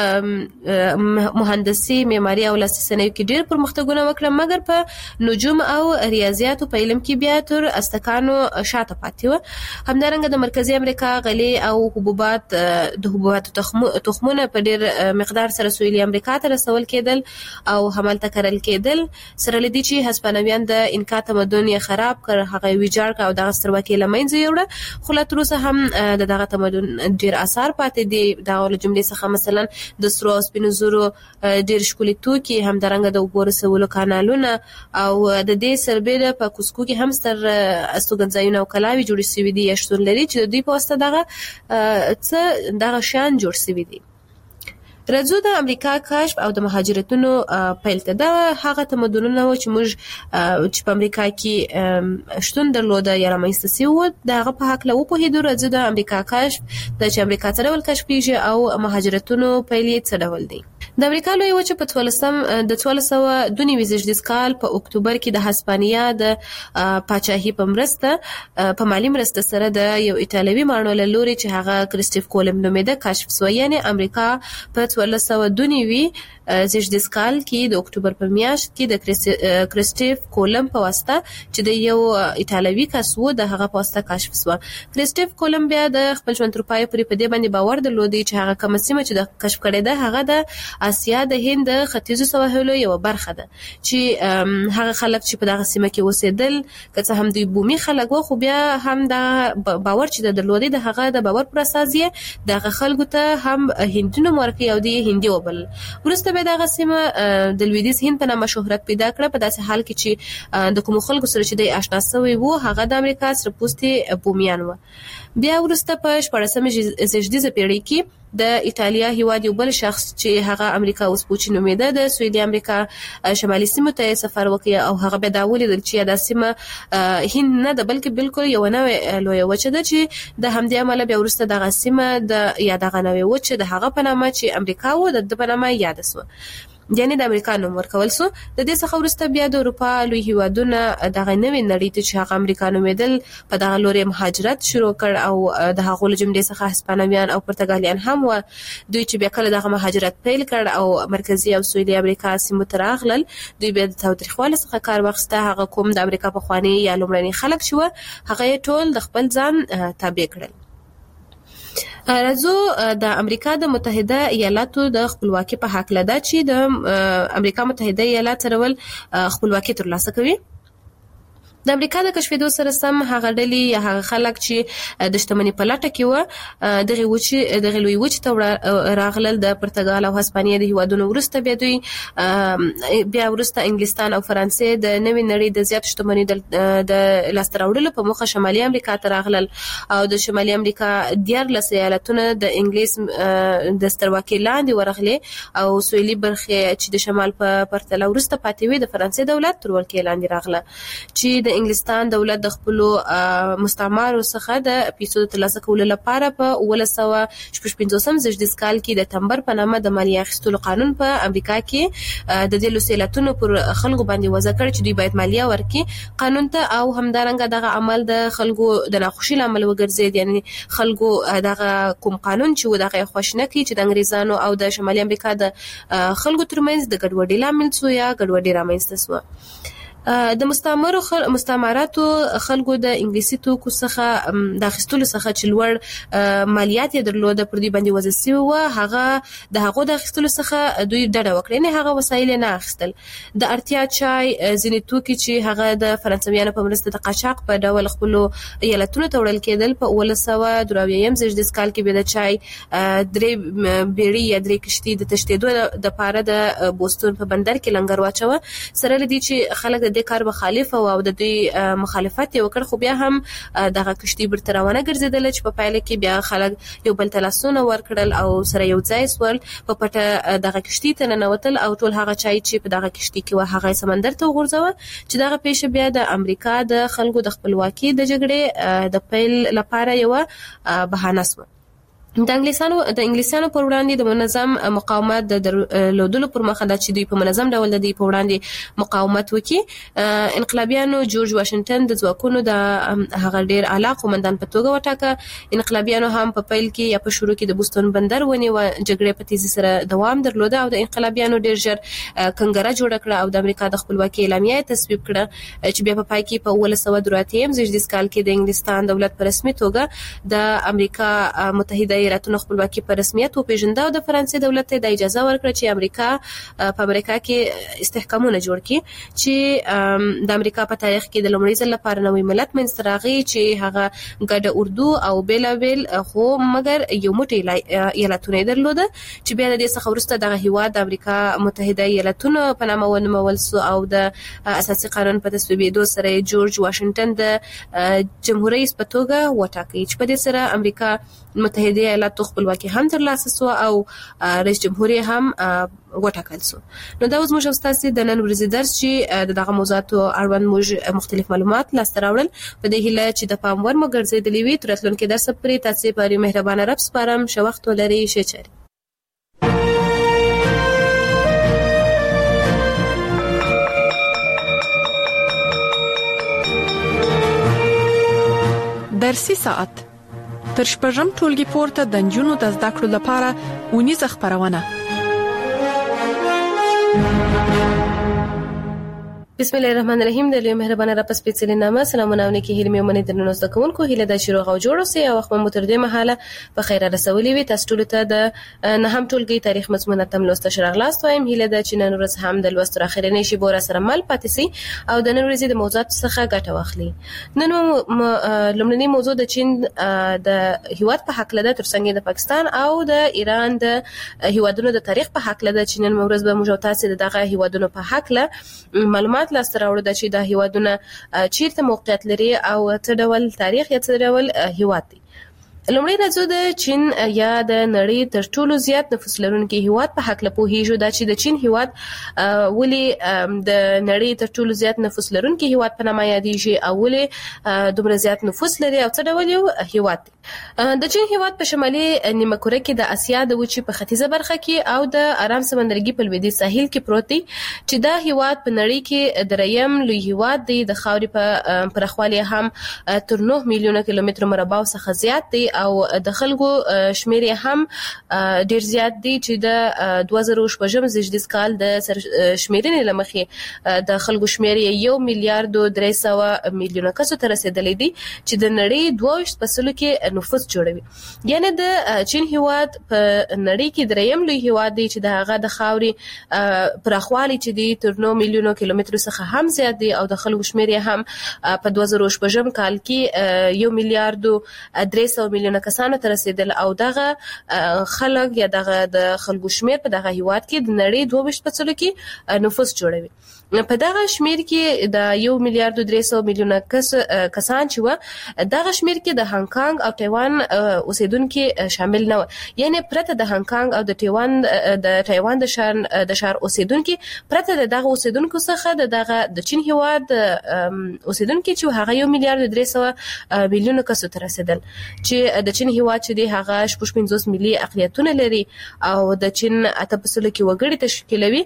په مهندسي، معماري او لاسي صنایعو کې ډېر پرمختګونه وکړل، مګر په نجوم او ریاضیاتو په علم کې بیا تر ازتکانو شاته پاتې و. همدارنګه د مرکزی امریکا غلې او حبوبات د حبوباتو تخمونه په ډېر مقدار سره سویلي امریکا ته رسول کېدل او همالته کرل کېدل، سره لدی چې هسپانویان د انکا تمدن یې خراب کړ، هغه ویجاړ کړ او دغه سترواکي لمنځه یوړه. خو لا تر اوسه هم د دغه تمدن ډېر آثار پاتې دي. دا ول جملې څخه مثلا د سرو او سپینو زرو ډېر ښکلي توکي، همدارنګه د اوبو رسولو کانالونه او د دې سربېره په کوسکو کې هم ستر استوګنځایونه او کلاوي جوړې شوي دي یا شتون لري چې د دوی په واسطه دغه څه دغه شان جوړ شوي دي. راځو د امریکا کشف او د مهاجرتونو پیل ته. دا هغه تمدنونه و چې موږ چې په امریکا کې شتون درلوده یا رامنځته شوي وو د هغه په هکله وپوهېدو. راځو د امریکا کشف د چې امریکا څه ډول کشف کیږي او مهاجرتونو پیل یې څه ډول دی. د امریکا لویه وچه په څوارلسم د څوارلس سوه دوه نوي زیږدیز کال په اکتوبر کې د هسپانیا د پاچاهي په مرسته په مالی مرسته سره د یو ایټالوي ماڼو له لوري چې هغه کریسټوف کولمب نومېده کشف شو. یعنی امریکا په څوارلس سوه دوه نوي زیږدیز کال کې د اکتوبر په میاشت کې د کریسټوف کولمب په واسطه چې د یو ایټالوي کس و د هغه په واسطه کشف شو. کریسټوف کولمب بیا د خپل ژوند تر پایه پورې په دې باندې باور درلود چې هغه کومه سیمه چې د کشف کړې ده هغه د اسیا د هند د ختیځو سواحلو یو برخه ده، چې هغه خلک چې په دغه سیمه کې اوسېدل که څه هم دوی بومي خلک وو خو بیا هم د باور چې د درلودي د هغه د باور پر اساس یې دغه خلکو ته هم هندونو ورکړي او د هندي وبل. وروسته به دغه سیمه د لویدیځ هند په نامه شهرت پیدا کړه، په داسې حال کې چې د کوم خلکو سره چې د آشنا شوی وو هغه د امریکا سره پوستي بومیان وو. بیا وروسته په شپاړسمه زیږدیزه پیړۍ کې د ایټالیا هیواد یو بل شخص چې هغه امریکا وسپوچی نومېده د سویلي امریکا شمالي سیمو ته سفر وکړ او هغه به دا ولیدل چې دا سیمه هند نه ده بلکې بالکل یو نوې لویه وچه ده چې د همدې عمله بیا وروسته دغه سیمه د یا دغه نوې وچه د هغه په نامه چې امریکا و د په نامه یاد شوه، یعنی د امریکا نوم ورکول شو. د دې څخه وروسته بیا د اروپا لوی هیوادونه دغه نوې نړۍ ته چې هغه امریکا نومېدل په دغه لوري مهاجرت شروع کړ او د هغو له جملې څخه هسپانویان او پرتګالیان هم و. دوی چې بیا کله دغه مهاجرت پیل کړ او مرکزی او سویلي امریکا سیمو ته راغلل، دوی بیا د تاوتریخوالي څخه کار واخیسته. هغه کوم د امریکا پخواني یا لومړني خلک شو هغه ټول د خپل ځان تابع کړل. راځو د امریکا د متحده ایالاتو د خپلواکي په هکله ده چې د امریکا متحده ایالات سره ول خپلواکي ترلاسه کوي. د امریکا د کشفېدو سره سم هغه ډلې یا هغه خلک چې د شتمنۍ په لټه کې و دغه وچې دغه لوی وچې ته راغلل د پرتګال او هسپانیا د هیوادونو. وروسته بیا دوی بیا وروسته انګلستان او فرانسې د نوې نړۍ د زیات شتمنۍ د لاسته راوړلو په موخه شمالي امریکا ته راغلل او د شمالي امریکا دیارلس ایالتونه د انګلیس د سترواکۍ لاندې ورغلې او سویلي برخې چې د شمال په پرتله وروسته پاتې وي د فرانسې دولت تر ولکې لاندې راغله، چې د انګلستان دولت د خپل مستعمرو څخه د پیسو د ترلاسه کولو لپاره په اوولس سوه شپږ پنځوسم زیږدیز کال کې د تمبر په نامه د مالیې اخیستلو قانون په امریکا کې د دې لوسیلاتونو پر خلکو باندې وضع کړ چې دوی باید مالیه ورکړي قانون ته، او همدارنګه دغه عمل د خلکو د ناخوشي لامل وګرځید. یعنی خلکو دغه کوم قانون چې و دغه خوښ نه کړي چې د انګریزانو او د شمالي امریکا د خلکو ترمنځ د ګډوډۍ لامل شو یا ګډوډۍ رامنځته شوه. د مستعمرو خل... مستعمراتو خلکو د انګلیسي توکو څخه د اخیستلو څخه چې لوړ مالیات یې درلوده پر دې باندې وضع شوی و، هغه د هغو د اخیستلو څخه دوی ډډه وکړه، نه هغه وسایل نه اخیستل. د اړتیا چای ځینې توکي چې هغه د فرانسویانو په مرسته د قاچاق په ډول خپل ایالتونو ته وړل کېدل، په اوولس سوه دوه اویایم زیږدیز کال کې به د چای درې بیړۍ یا درې کشتۍ د تښتېدو د پاره د بوستون په بندر کې لنګر واچوه، سره لدی چې خلک د کار مخالف او د دې مخالفت یې وکړ، خو بیا هم دغه کشتۍ برته روانه ګرځېدل چې په پایله کې بیا خلک یو بل ته لاسونه ورکړل او سره یو ځای سول، په پټه دغه کشتۍ ته ننوتل او ټول هغه چای چې په دغه کشتۍ کې و هغه سمندر ته وغورځوه، چې دغه پیښه بیا د امریکا د خلکو د خپلواکۍ د جګړې د پیل لپاره یو بهانه شوه. د انګلیسانو د انګلیسانو پر وړاندې د منظم مقاومت د درلودلو پر مخ د چې دوی په منظم ډول د دې پر وړاندې مقاومت وکړي، انقلابیانو جورج واشنگټن د ځواکونو د هغه ډیر اعلی قومندان په توګه وټاکه. انقلابیانو هم په پیل کې یا په شروع کې د بوستون بندر ونیو، جګړې په تیزی سره دوام درلوده او د انقلابیانو ډیر ژر کنګره جوړ کړه او د امریکا د خپلواکۍ اعلامیه تصویب کړه، چې بیا په پای کې په اوولس سوه دوه اتیا زیږدیز کال کې د انګلستان دولت په رسمي توګه د امریکا متحده ایالاتونو خپلواکي په رسمیت وپیژنده او د فرانسې دولت ته د اجازه ورکړه چې امریکا په امریکا کې استحکامونه جوړ کړي، چې د امریکا په تاریخ کې د لومړي ځل لپاره نوې ملت منځته راغی چې هغه ګډه اردو او بیلابیل خو مګر یو موټی ایالتونه درلوده، چې بیا د دې څخه وروسته دغه هیواد د امریکا متحده ایالتونو په نامه ونومول شو او د اساسي قانون په تصویبېدو سره جورج واشنگټن د جمهوریت رئیس په توګه وټاکي، چې په دې سره امریکا متحده ایالاتو خپلواکي هم ترلاسه سو او رئیس جمهور هم وټاکل سو. نو دا اوس موږ تاسو د نن ورځې درس چې دغه موضوعاتو اړوند موږ مختلف معلومات لاسته راوړل، په دې هیله چې د پام ور مو ګرځېدلې وي. تر راتلونکي درس پورې تاسو په مهربانه رب سپارم. ښه وخت ولرئ. ښه چاري. درسي ساعت تر شپږم ټولګي پورته د نجونو د زده کړو لپاره اونیزه خبرونه. بسم الله الرحمن الرحیم. د لوی مهربانه رب سپیڅلې نامه سلامونه او نیکی هیله مې ومنې درنو زده کوونکو، هیله د شروع او جوړو سي او وخت مو تر دې مهاله په خیر رسولې وي. تاسو ټول ته د نهم ټولګي تاریخ مضمون تم لوست شرغلاست وایم. هیله د چې نن ورځ هم د لوست اخرنۍ شی بور سره مل پاتې سي او د نن ورځې د موضوعات څخه ګټه واخلي. نن لومړنی موضوع د چین د هیواد په حق لده، ترڅنګ د پاکستان او د ایران د هیوادونو د تاریخ په حق لده، چې نن ورځ به موږ تاسو دغه هیوادونو په حق له معلومات لاسته راوړو د چې د هیوادونو چیرته موقعیت لري او څه ډول تاریخ یا څه ډول هیواد دی. لومړی راځو د چین یا د نړۍ تر ټولو زیات نفوس لرونکي هیواد په حق له پوهیږو، دا چې د چین هیواد ولې د نړۍ تر ټولو زیات نفوس لرونکي هیواد په نامه یادېږي او ولې دومره زیات نفوس لري او څه ډول یو هیواد دی. د چین هیواد په شمالي نیمه کره کې د اسیا د وچې په ختیځه برخه کې او د آرام سمندرګي په لویدیځ ساحل کې پروت دی، چې دا هیواد په نړۍ کې دریم لوی هیواد دی. د خاورې په پراخوالي هم تر نه میلیونه کیلومتر مربع څخه زیات دی او د خلکو شمیر هم ډیر زیات دی، چې د دوه زره شپږم زیږدیز کال د شمیرنې لمخې د خلکو شمیر یو میلیارډ درې سوه میلیونه کسو ته رسیدلی دی، چې د نړۍ دوه ویشت فاصلو کې نفوس جوړوي. یعنی د چین هیواد په نړۍ کې دریم لوی هیواد دی، چې د هغه د خاورې پراخوالی چې دی تر نه میلیونه کیلومتر څخه هم زیات دی او د خلکو شمیر هم په دوه زره شپږم کال کې یو میلیارډ درې سوه میلیونه کسانو ته رسیدل او دغه خلک یا دغه د خلکو شمیر په دغه هیواد کې د نړۍ دوه ویشت فاصلو کې نفوس جوړوي. په دغه شمیر کې د یو میلیارډ درې سوه میلیونه کس کسان چې و دغه شمیر کې د هانګ کانګ او تایوان اوسیدونکو شامل نه و، یعنی پرته د هانګ کانګ او د تایوان د تایوان د شهر د شهر اوسیدونکو پرته د دغه اوسیدونکو څخه د دغه د چین هیواد اوسیدونکو چې هغه یو میلیارډ درې سوه میلیونه کس ته رسیدل، چې د چین هیواد چې دی هغه شپږ پنځوس ملي اقلیتونه لري او د چین اته فاصله کې وګړي تشکیلوي.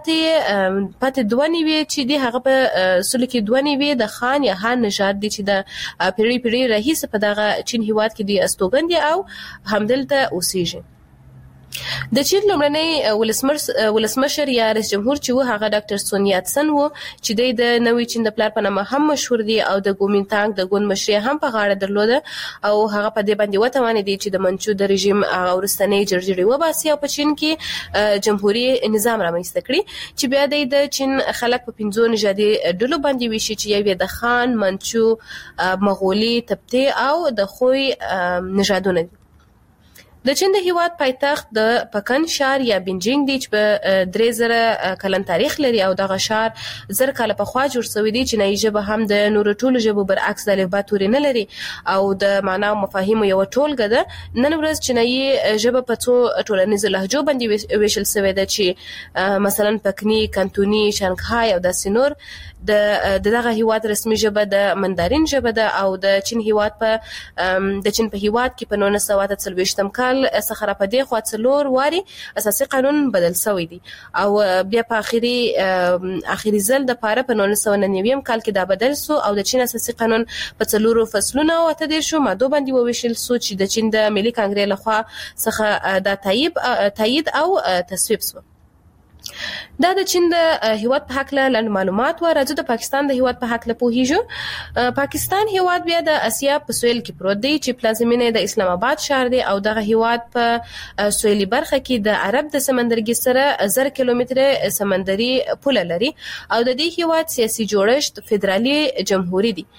پاتې پاتې دوه نیوي چې دی هغه په سلو کې دوه نیوي د خان یا هان نژاد دي، چې د پیړۍ پیړۍ رئیس په دغه چین هیواد کې دی استوګن دي او همدلته اوسېږي. د چین لومړنی ولسمشر ولسمشر یا رئیس جمهور چې و هغه ډاکټر سون یات سن و چې د نوې چین د پلار په نامه هم مشهور دی او د ګومینتانګ د ګوند مشري هم په غاړه درلوده او هغه په دې باندې وتوانې دي چې د منچو د رژیم اورستنې جرجري وباسي او په چین کې جمهوریت نظام رامنځته کړي چې بیا د چین خلک په پنځو نژادي ډلو باندې ویشي چې یو د خان، منچو، مغولي، تبتي او د خوي نژادونه دي. د چین د هیواد پایتخت د پکن شهر یا بینجینګ دی چې په درې زره کلن تاریخ لري او دغه شهر زر کاله پخوا جوړ شوی دی. چینایي ژبه هم د نورو ټولو ژبو برعکس د الفبا توري نه لري او د معنا او مفاهیمو یو ټولګه ده. نن ورځ چینایي ژبه په څو ټولنیزو لهجو باندې ویشل شوې ده چې مثلا پکني، کانتوني، شانګهای او داسې نور. د دغه هیواد رسمي ژبه د مندارین ژبه ده او د چین هیواد په د چین په هیواد کې په نولس سوه اته څلوېښتم کال څخه را پدې خوا څلور واري اساسي قانون بدل شوی دی او بیا په اخیری اخیری ځل د پاره په نولس سوه نوي کال کې دا بدل سو او د چین اساسي قانون په څلورو فصلونو او ته د شو ماده باندې وویشل سو چې د چین د ملي کانګرې لخوا څخه د تایید تایید او تصویب سو. دا د چین د هیواد په حق له معلومات و. راځو د پاکستان د هیواد په حق له پوهیږو. پاکستان هیواد بیا د اسیا په سویل کې پروت دی چې پلازمینه د اسلام آباد شهر دی او دغه هیواد په سویلي برخه کې د عرب د سمندرګي سره زر کیلومتره سمندري پوله لري او د دې هیواد سیاسي جوړښت فدرالي جمهوریت دی.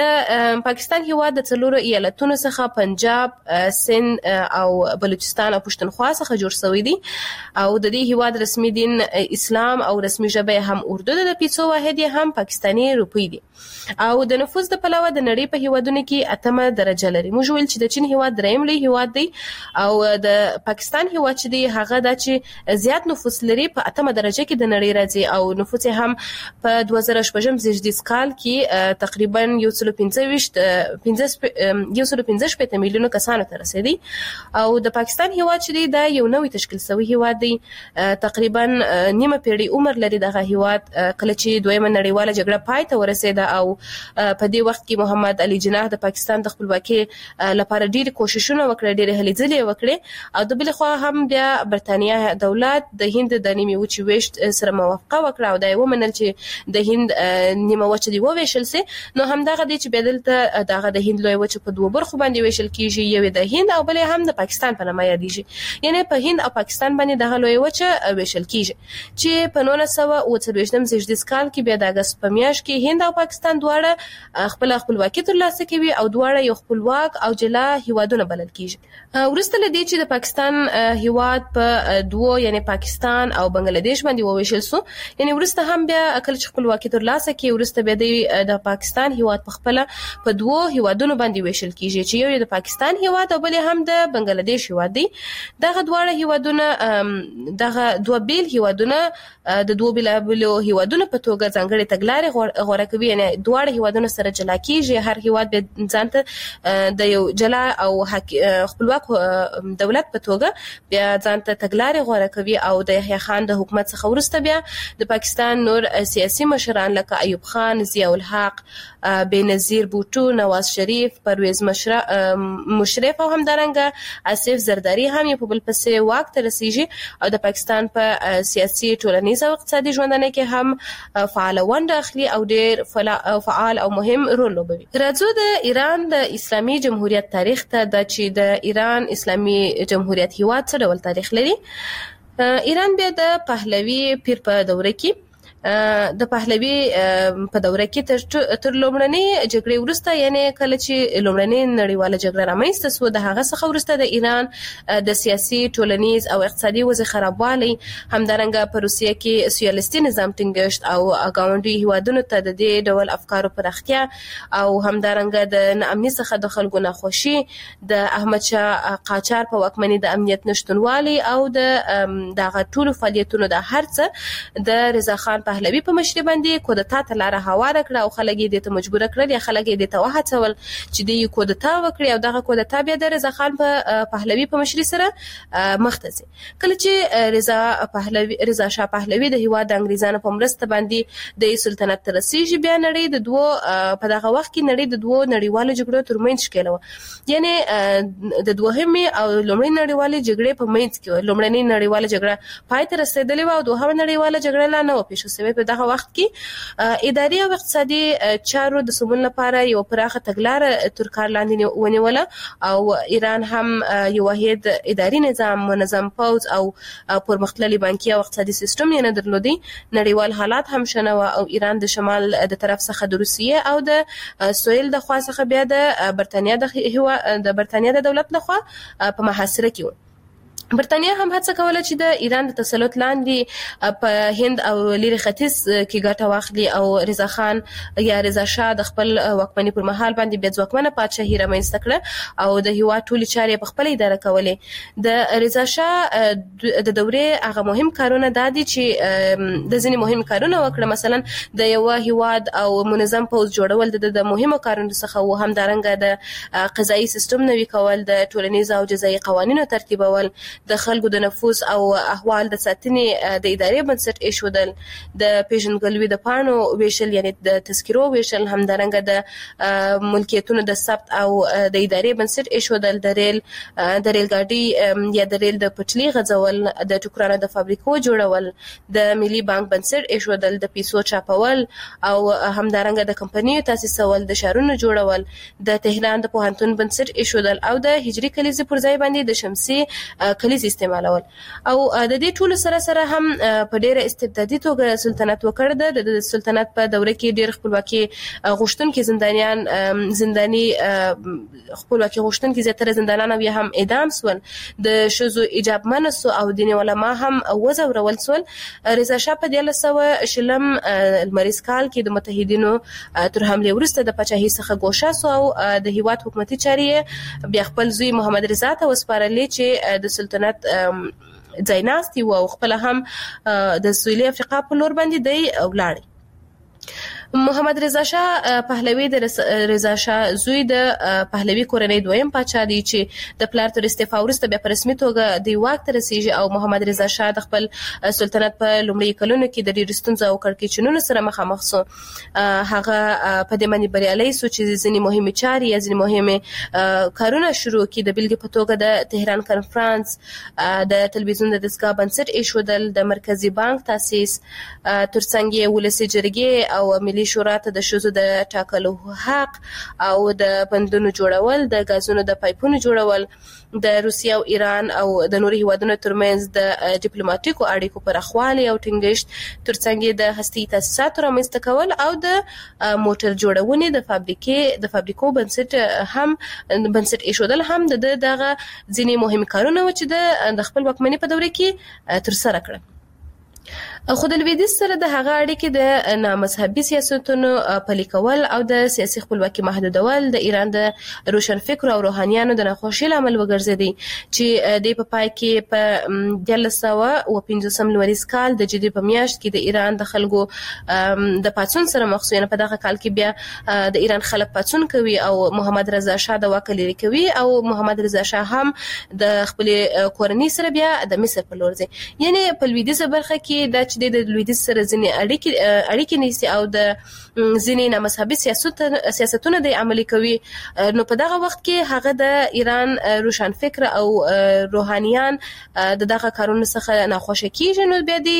د پاکستان هیواد د څلورو ایالتونو څخه پنجاب، سند او بلوچستان او پښتونخوا څخه جوړ شوی دی او د دې هیواد رسمي دین اسلام او رسمي ژبه هم اردو ده. د پیسو واحد هم پاکستاني روپی دي او د نفوذ د پلوه د نړۍ په هیوادونو کې اتمه درجه لري. موږ ویل چې د چین هیواد دریم لوی هیواد دی او د پاکستان هیواد چې دی هغه د چې زیات نفوذ لري په اتمه درجه کې د نړۍ راځي او نفوذ هم په دوه زره شپږم زیږدیز کال کې تقریبا یو سل او پنځه شپږ میلیونه کسانو ته رسیدي او د پاکستان هیواد چې دی دا یو نوې تشکیل شوی هیواد دی. تقریبا نیمه پیړۍ عمر لري دغه هیواد کله چې دویمه نړیواله جګړه پای ته ورسېده او په دې وخت کې محمد علي جناح د پاکستان د خپلواکۍ لپاره ډېر کوششونه وکړي، ډېر هلې ځلې وکړي او د بل خوا هم بیا برتانیا دولت د هند د نیمه وچې ویشت سره موافقه وکړه او دا یو منل چې د هند نیمه وچه دی وویشل سي. نو هم دغه دی چې بدلته دغه د هند لوی وچه په دوه برخو باندې ویشل کیږي، یو د هند او بل هم د پاکستان په نامه یادېږي. یعنی په هند او پاکستان باندې دغه لوی وچه ویشل کیږي چې په نولس سوه اوه څلوېښتم زیږدیز کال کې بیا د اګست په میاشت کې هند او پاکستان دواړه خپل خپلواکي ترلاسه کوي او دواړه یو خپلواک او جلا هیوادونه بلل کیږي. ورسته لدی چې د پاکستان هیواد په دوه یعنی پاکستان او بنگلاديش باندې وویشل سو. یعنی ورسته هم بیا کله چې خپلواکي ترلاسه کوي ورسته بیا د پاکستان هیواد په خپل په دوه هیوادونو باندې ویشل کیږي چې یو د پاکستان هیواد او بل هم د بنگلاديش هیواد دی. دغه دواړه هیوادونه دغه دوه بیل هیوادونه د دوه بلابلو هیوادونو په توګه ځانګړي تګلارې غوړه کوي. یعنی دواړه هیوادونه سره جلا کیږي، هر هیواد به ځانته د یو جلا او خپلواک دولت په توګه بیا ځانته تګلارې غوړه کوي او د یحیی خان د حکومت څخه ورسته بیا د پاکستان نور سیاسي مشران لکه ایوب خان، ضیاء الحق، بېنظیر بوټو، نواز شریف، پرویز مشرف او همدارنګه آصف زرداری هم په بل پسې واک ته رسیږي او د پاکستان په سیاسي، ټولنیز او اقتصادي ژوندانه کې هم فعال ونډه اخلي او ډېر فعال او مهم رول لوبوي. راځو د ایران د اسلامي جمهوریت تاریخ ته. د چې د ایران اسلامي جمهوریت هیواد څه ډول تاریخ لري. ایران بیا د پهلوي پیر په دوره کې د پهلوي په دوره کې تر تر لومړنۍ جګړې وروسته یعنی کله چې لومړنۍ نړیواله جګړه رامنځته شوه د هغه څخه وروسته د ایران د سیاسي، ټولنیز او اقتصادي وضع خرابوالی، همدارنګه په روسیه کې سوسیالیستي نظام ټینګښت او ګاونډي هیوادونو ته د دې ډول افکارو پراختیا او همدارنګه د ناامنۍ څخه د خلکو ناخوشي، د احمد شاه قاجار په واکمنۍ د امنیت نشټونوالي او د دغه ټولو فعالیتونو د هرڅه د رضا خان پهلوي په مشرۍ باندې کودتا ته لار هواره کړه او خلک یې ته مجبور کړل یا خلک یې ته وهڅول چې د کودتا وکړي او دغه کودتا بیا د رضا خان په پهلوي په مشرۍ سره مخ ته ځي. کله چې رضا پهلوي رضا شاه پهلوي د هیواد د انګریزانو په مرسته باندې د سلطنت ته رسیږي بیا نړۍ د دوه په دغه وخت کې نړۍ د دوه نړیوالو جګړو ترمنځ شکل و، یعنی د دوهمې او لومړۍ نړیوالې جګړې په منځ کې لومړنۍ نړیواله جګړه پای ته رسیدلې و او دوهمه نړیواله جګړه لا نه و پیښ شوې. په دغه وخت کې اداري او اقتصادي چارو د سمون لپاره یو پراخه تګلاره تر کار لاندې ونیوله او ایران هم یو واحد اداري نظام، منظم پوځ او پرمختللي بانکي او اقتصادي سیستم یې نه درلودي. نړیوال حالات هم شنه و او ایران د شمال د طرف څخه د روسیې او د سویل د خوا څخه بیا د برتانیا د د برتانیا د دولت لخوا په محاصره کې و. برتانیا هم هڅه کوله چې د ایران د تسلط لاندې په هند او لری ختیځ کې ګټه واخلي او رضا خان یا رضا شاه د خپل واکمنۍ پر مهال باندې بیا ځواکمنه پادشاهي رامنځته کړه او د هیواد ټولې چارې په خپل اداره کولې. د رضا شاه د دورې هغه مهم کارونه دا دي چې د ځینې مهم کارونه وکړه، مثلا د یو هیواد او منظم پوځ جوړول د مهمو کارونو څخه و، هم دارنګه د قضایي سیستم نوي کول، د ټولنیز او جزایي قوانینو ترتیبول، د خلکو د نفوس او احوال د ساتنې د ادارې بنسټ ایښودل، د پیژنګلوي د پاڼو ویشل یعنی د تذکرو ویشل، هم دارنګه د ملکیتونو د ثبت او د ادارې بنسټ ایښودل، د ریل د ریل ګاډي یا د ریل د پټلۍ غځول، د ټوکرانو د فابریکو جوړول، د ملي بانک بنسټ ایښودل، د پیسو چاپول او هم دارنګه د کمپنیو تاسیسول، د شهرونو جوړول، د تهران د پوهنتون بنسټ ایښودل او د هجري کلیزې پر ځای باندې د شمسي کلیزې استعمالول. او د دې ټولو سره سره هم په ډیره استبدادي توګه سلطنت وکړ. د سلطنت په دوره کې ډیر خپلواکي غوښتونکي زندانیان زنداني خپلواکي غوښتونکي زیاتره زندانیان بیا هم اعدام سول، د شذو ایجاب منسو او دیني علما هم وځورول سول. رضا شاه په دیارلس سوه شلم لمریز کال کې د متحدینو تر حمله وروسته د پاچاهۍ څخه ګوښه سو او د هیواد حکومتي چارې بیا خپل زوی محمد رضا ته وسپارلې چې د سلطنت ځایناستي و او خپل هم د سویلي افریقا په لور باندې دی ولاړ. محمد رضا شاه پهلوي د رضا شاه زوی د پهلوي کورنۍ دویم پاچا دی چې د پلار تر استعفا وروسته بیا په رسمي توګه د واک ته رسیږي او محمد رضا شاه د خپل سلطنت په لومړي کلونو کې د ډېرو ستونزو او کړکېچونو سره مخامخ سو. هغه په دې باندې بریالی سو چې ځینې مهمې چارې یا ځینې مهمې کارونه شروع کړي. د بېلګې په توګه د تهران کنفرانس، د تلویزیون د دستګاه بنسټ ایښودل، د مرکزي بانک تاسیس، ترڅنګ یې ولسي جرګې او ملي شورا ته د ښځو د ټاکلو حق او د بندونو جوړول، د غازونو د پایپونو جوړول، د روسیې او ایران او د نورو هیوادونو ترمنځ د ډیپلوماټیکو اړیکو پراخوالی او ټینګښت، ترڅنګ د هستي تاسیساتو رامنځته کول او د موټر جوړونې د فابریکې د فابریکو بنسټ هم بنسټ ایښودل هم د دغه ځینې مهم کارونه و چې د خپل واکمنۍ په دوره کې ترسره کړل. خو د لویدیځ سره د هغه اړیکې د نامذهبي سیاستونو پلي کول او د سیاسي خپلواکي محدودول د ایران د روشنفکرو او روحانیانو د ناخوښۍ لامل وګرځېدی چې د په پای کې په دیارلس سوه اوه پنځوسم لمریز کال د جدي په میاشت کې د ایران د خلکو د پاڅون سره مخ شو. په دغه کال کې بیا د ایران خلک پاڅون کوي او محمد رضا شاه د واک لري کوي او محمد رضا شاه هم د خپل کورنۍ سره بیا د مصر په لور ځي. یعنی په لویدیځه برخه کې د چې د لویدیځ سره ځینې اړیکې اړیکې نیسي او د ځینې نامذهبي سیاستونه د عملي کوي. نو په دغه وخت کې هغه د ایران روشنفکر او روحانیان د دغه کارونو څخه ناخوښه کیږي. نو بیا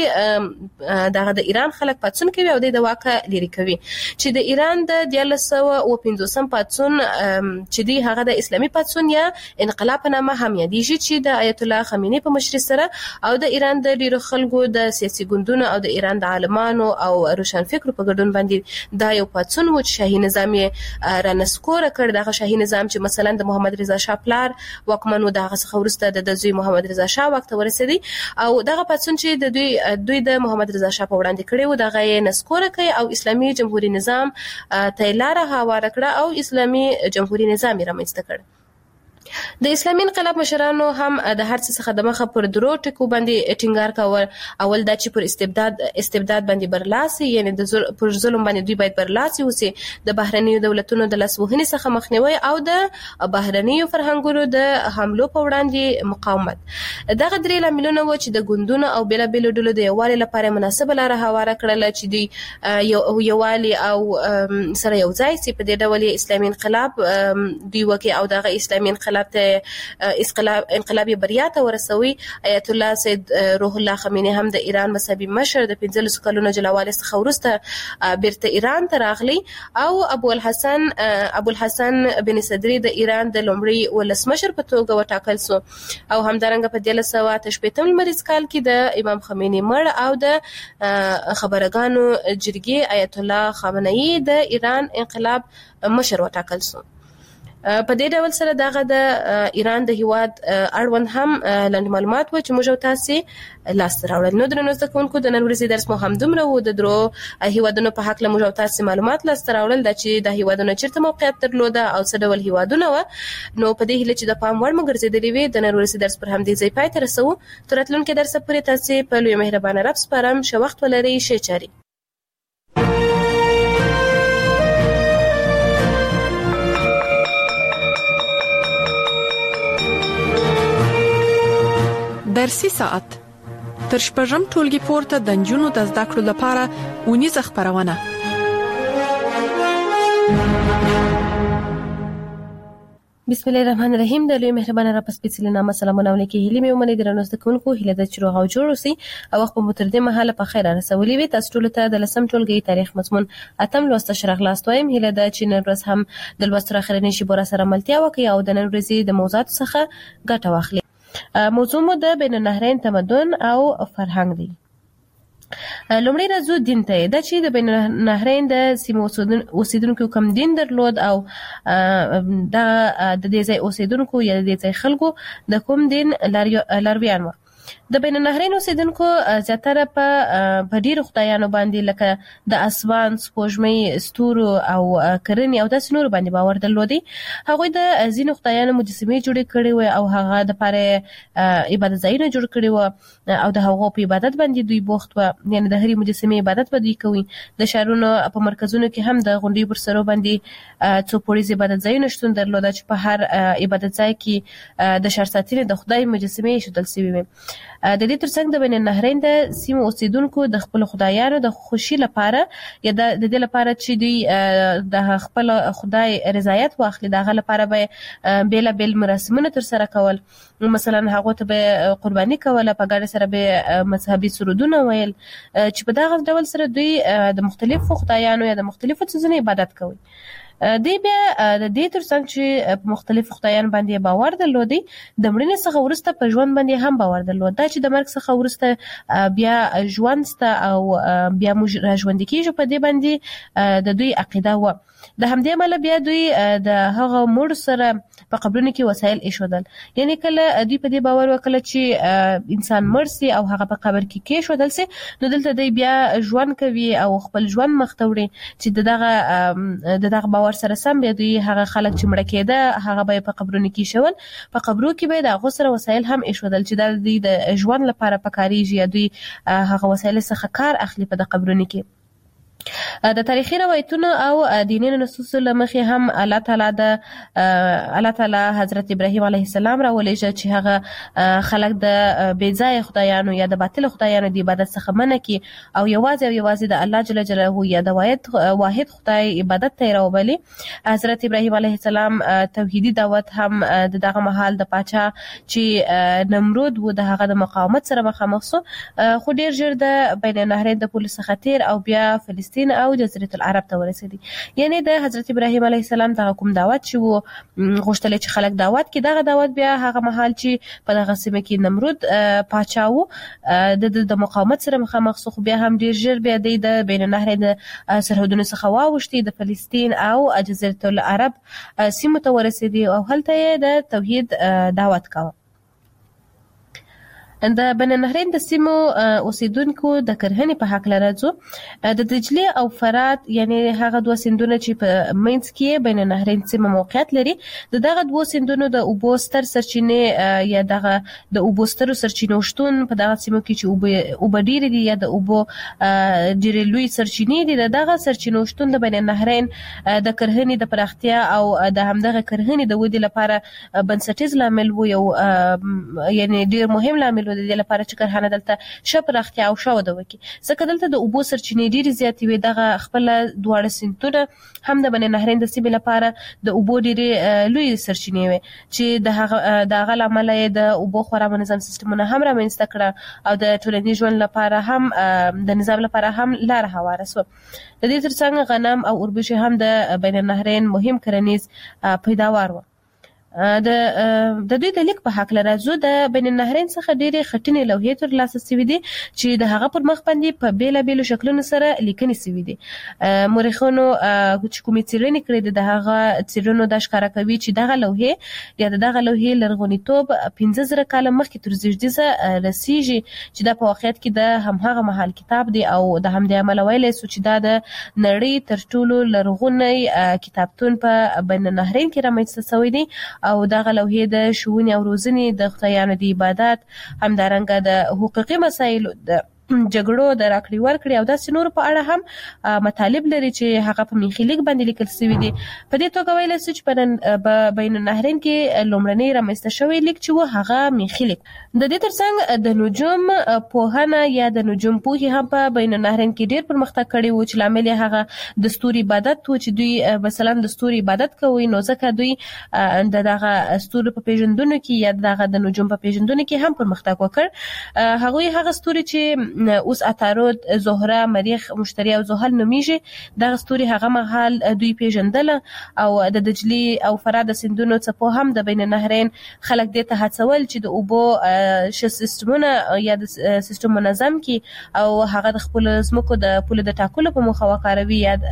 دی دغه د ایران خلک پاڅون کوي او د واکه لري کوي چې د ایران د دیارلس سوه اوه پنځوسم پاڅون چې دی هغه د اسلامي پاڅون یا انقلاب په نامه هم یادیږي چې د آیت الله خمینی په مشرۍ سره او د ایران د ډیرو خلکو د سیاسي ګوندونو او د ایران د عالمانو او روشنفکرو په ګډون باندې دا یو پاڅون و چې شاهي نظام یې رانسکوره کړ. دغه شاهي نظام چې مثلا د محمد رضا شاه پلار واکمن و، دغه څخه وروسته د زوی محمد رضا شاه واک ته ورسېدی او دغه پاڅون چې د دوی دوی د محمد رضا شاه په وړاندې کړی و دغه یې نسکوره کړ او اسلامي جمهوریت نظام ته لاره هواره کړه او اسلامي جمهوریت نظام یې رامنځته کړ. د اسلامي انقلاب مشرانو هم د هر څه څخه د مخه پر درو ټکو باندې ټینګار کاوه. اول دا چې پر استبداد استبداد باندې برلاسي، یعنی د ظلم پر ظلم باندې دوی باید برلاسي وسی، د بهرنیو دولتونو د لاسوهنې څخه مخنیوي او د بهرنیو فرهنګونو د حملو په وړاندې مقاومت. دغه درې لاملونه و چې د ګوندونو او بیلابېلو ډلو د یووالي لپاره مناسبه لاره هواره کړله چې دوی یو یووالي او سره یو ځای سي. په دې ډول اسلامي انقلاب دوی وکي او دغه اسلامي انقلاب ته انقلابي بریا ته ورسوي. آیت الله سید روح الله خمینی هم د ایران مذهبي مشر د پنځلس کلونو جلاوالي څخه وروسته بیرته ایران ته راغلی او ابو الحسن ابو الحسن بن صدری د ایران د لومړي ولسمشر په توګه وټاکل سو او همدارنګه په دله سوا تشبیتم لمریز کال کې د امام خمینی مړ او د خبرګانو جرګې آیت الله خامنه‌ای د ایران انقلاب مشر وټاکل سو. په دې ډول سره دغه د ایران د هیواد اړوند هم لاندې معلومات و چې موږ او تاسو لاس راوړل. نو درنو زده کوونکو د نن ورځې درس مو هم دومره و. د درو هیوادونو په حق له موږ او تاسو معلومات لاس راوړل د چې د هیوادونو چیرته موقعیت درلوده او څه ډول هیوادونه و. نو په دې هیله چې د پام وړ مو ګرځېدلې وي د نن ورځې درس پر همدې ځای پای ته رسوو. تر راتلونکي درس پورې تاسو په لوی مهربانه رب سپارم. ښه وخت ولرئ. ښه چاري. درسي ساعت تر شپږم ټولګي پورته د نجونو د زده کړو لپاره اونیزه خپرونه. بسم الله الرحمن الرحیم. د لوی مهربانه رب سپیڅلي نامه سلامونه علیکم. هیله مې ومني درنو زده کوونکو هیله د چروغ او جوړ اوسئ او وخت په متردې مهاله په خیر رسولي وي. تاسو ټول ته د لسم ټولګي تاریخ مضمون اتم لوست شرح لاست وایم. هیله د چې نن ورځ هم د لوست اخرنی شی بور سره ملتیا وکي او د نن ورځې د موضوعات څخه ګټه واخلي. موضوع مو د بین النهرین تمدن او فرهنګ دی. لومړی راځو دین ته. دا چې د بین النهرین د سیمو اوسیدونکو کم دین درلود او د دې ځای اوسیدونکو یا د دې ځای خلکو د کوم دین لارویان و. د بین النهرین اوسیدونکو زیاتره په په ډیرو خدایانو باندې لکه د اسمان، سپوږمۍ، ستورو او کرنې او داسې نور باندې باور درلودي. هغوی د ځینو خدایانو مجسمې جوړې کړې وې او هغه د پاره عبادت ځایونه جوړ کړي وو او د هغو په عبادت باندې دوی بوخت وو. یعنې د هرې مجسمې عبادت به دوی کوي. د ښارونو په مرکزونو کې هم د غونډیو پر سرو باندې څو پوړیز عبادت ځایونه شتون درلوده چې په هر عبادت ځای کې د ښار ساتنې د خدای مجسمې ایښودل سوي وي. د دې ترڅنګ د بین النهرین د سیمو اوسیدونکو د خپل خدایانو د خوشي لپاره یا د دې لپاره چې دوی د خپل خدای رضایت واخلي دغه لپاره به بیل بیل مراسمونه تر سره کول. مثلا هغه ته به قرباني کوله، په ګډه سره به مذهبي سرودونه ویل چې په دغه ډول سره دوی د مختلفو خدایانو یا د مختلفو څیزونو عبادت کوي. دی بیا د دې ترڅنګ چې په مختلفو خدایانو باندې باور درلودي د مړینې څخه وروسته په ژوند باندې هم باور درلود. دا چې د مرګ څخه وروسته بیا ژوند سته او بیا موږ راژوندي کیږو په دې باندې د دوی عقیده و. د همدې امله بیا دوی د هغه مړو سره په قبرونو کې وسایل ایښودل. یعنی کله دوی په دې باور وکړه چې انسان مړ سي او هغه په قبر کې کېښودل سي نو دلته دوی بیا ژوند کوي او خپل ژوند مخ ته وړي چې د دغه د دغه باور سره سم بیا دوی هغه خلک چې مړه کېده هغه به په قبرونو کې ایښول. په قبرو کې به د هغو سره وسایل هم ایښودل چې دا دوی د ژوند لپاره پکارېږي یا دوی هغه وسایل څخه کار اخلي په د قبرونو کې. د تاریخي روایتونو او دیني نصوصو له مخې هم الله تعالی د الله تعالی حضرت ابراهیم علیه السلام راولېږه چې هغه خلک د بې ځایه خدایانو یا د باطل خدایانو د عبادت څخه منع کړي او یوازې او یوازې د الله جل جلاله یا د واحد واحد خدای عبادت ته راوبلي. حضرت ابراهیم علیه السلام توحیدي دعوت هم د دغه مهال د پاچا چې نمرود و د هغه د مقاومت سره مخامخ سو، خو ډیر ژر د بین النهرین د پولو څخه تیر او بیا فلسطین او جزیره العرب ته ورسېدي. یعنی د حضرت ابراهیم علیه السلام دغه کوم دعوت چې وو غوښتل چې خلک دعوت کړي دغه دعوت بیا هغه مهال چې په دغه سیمه کې نمرود پاچا وو د د مقاومت سره مخامخ سو، خو بیا هم ډیر ژر بیا د بین النهرین سرحدونو څخه واوښتي د فلسطین او جزیره العرب سیمو ته ورسېدي او هلته یې د توحید دعوت کاوه. د بین النهرین د سیمو اوسیدونکو د کرهنې په حق لرځو د دجله او فرات یعنی هغه دوه سیندونه چې په مینس کې بین النهرین سیمه موقعیت لري د دغه دوه سیندونو د اوبو ستر سرچینې یا دغه د اوبو ستر سرچینو شتون په دغه سیمو کې چې اوبو ډیر دي یا د اوبو ډیر لوی سرچینې دي دغه سرچینو شتون د بین النهرین د کرهنې د پراختیا او د همدغه کرهنې د ودی لپاره بنسټیز لامل وو یو یعنی ډیر مهم لامل د دې لپاره چې کرهنه دلته شپ راختیا او شاو د وکی ځکه دلته د اوبو سرچینې ډېر زیاتې وي دغه خپل دواړه سیندونه هم د بین النهرین د سیمې لپاره د اوبو ډېر لوی سرچینې وي چې د هغه د هغه عمله د اوبو خورا منظم سیستمونه هم رامنځته کړه او د ټولنیز ژوند لپاره هم د نظام لپاره هم لار هواره سو د دې ترڅنګ غنم او اوربشې هم د بین النهرین مهم کرنیز پیداوار وو د د دوی د لیک په حق لرازو د بین النهرین څخه ډېرې خټینې لوحې تر لاسه سوي دي چې د هغه پر مخ باندې په بیلا بیلو شکلونو سره لیکنې سوي دي مورخینو چې کومې څېړنې کړې د هغه څېړنو د ښکارا کوي چې دغه لوحې یا دغه لوحې لرغونیتوب پنځه زره کاله مخکې تر زیږدیزه رسیږي چې د په واقعیت کې د همهغه مهال کتاب دی او د همدې عمل ویلې سو چې دا د نړۍ تر ټولو لرغونی کتابتون په بین النهرین کې رامنځته شوی دی او دغه لوحې د ښوونې او روزنې د خدایانو د عبادت همدارنګه د حقوقي مسایلو د جګړو د راکړې ورکړې او داسې نور په اړه هم مطالب لري چې هغه په میخي لیک باندې لیکل شوی دي په دې توګه ویل شي چې په بین النهرین کې لومړنی رامنځته شوی لیک چې و هغه میخي لیک د دې ترڅنګ د نجوم پوهنه یا د نجوم پوهې هم په بین النهرین کې ډیر پرمختګ کړی و چې لامل یې هغه د ستوري عبادت و چې دوی مثلا د ستوري عبادت کوي نو ځکه دوی د دغه ستوري په پیژندونکو کې یا دغه د نجوم په پیژندونکو کې هم پرمختګ وکړ هغوی هغه ستوري چې اوس عطارد زهره مریخ مشتری او زحل نومیږي دغه ستوري هغه مهال دوی پیژندل او د دجلی او فرات سیندونو څخه هم د بین النهرین خلک د ته هڅول چې د اوبو ش سیستمونه یا د سیستم منظم کی او هغه د خپل زمکو د پوله د ټاکلو په مخه وکاروي یا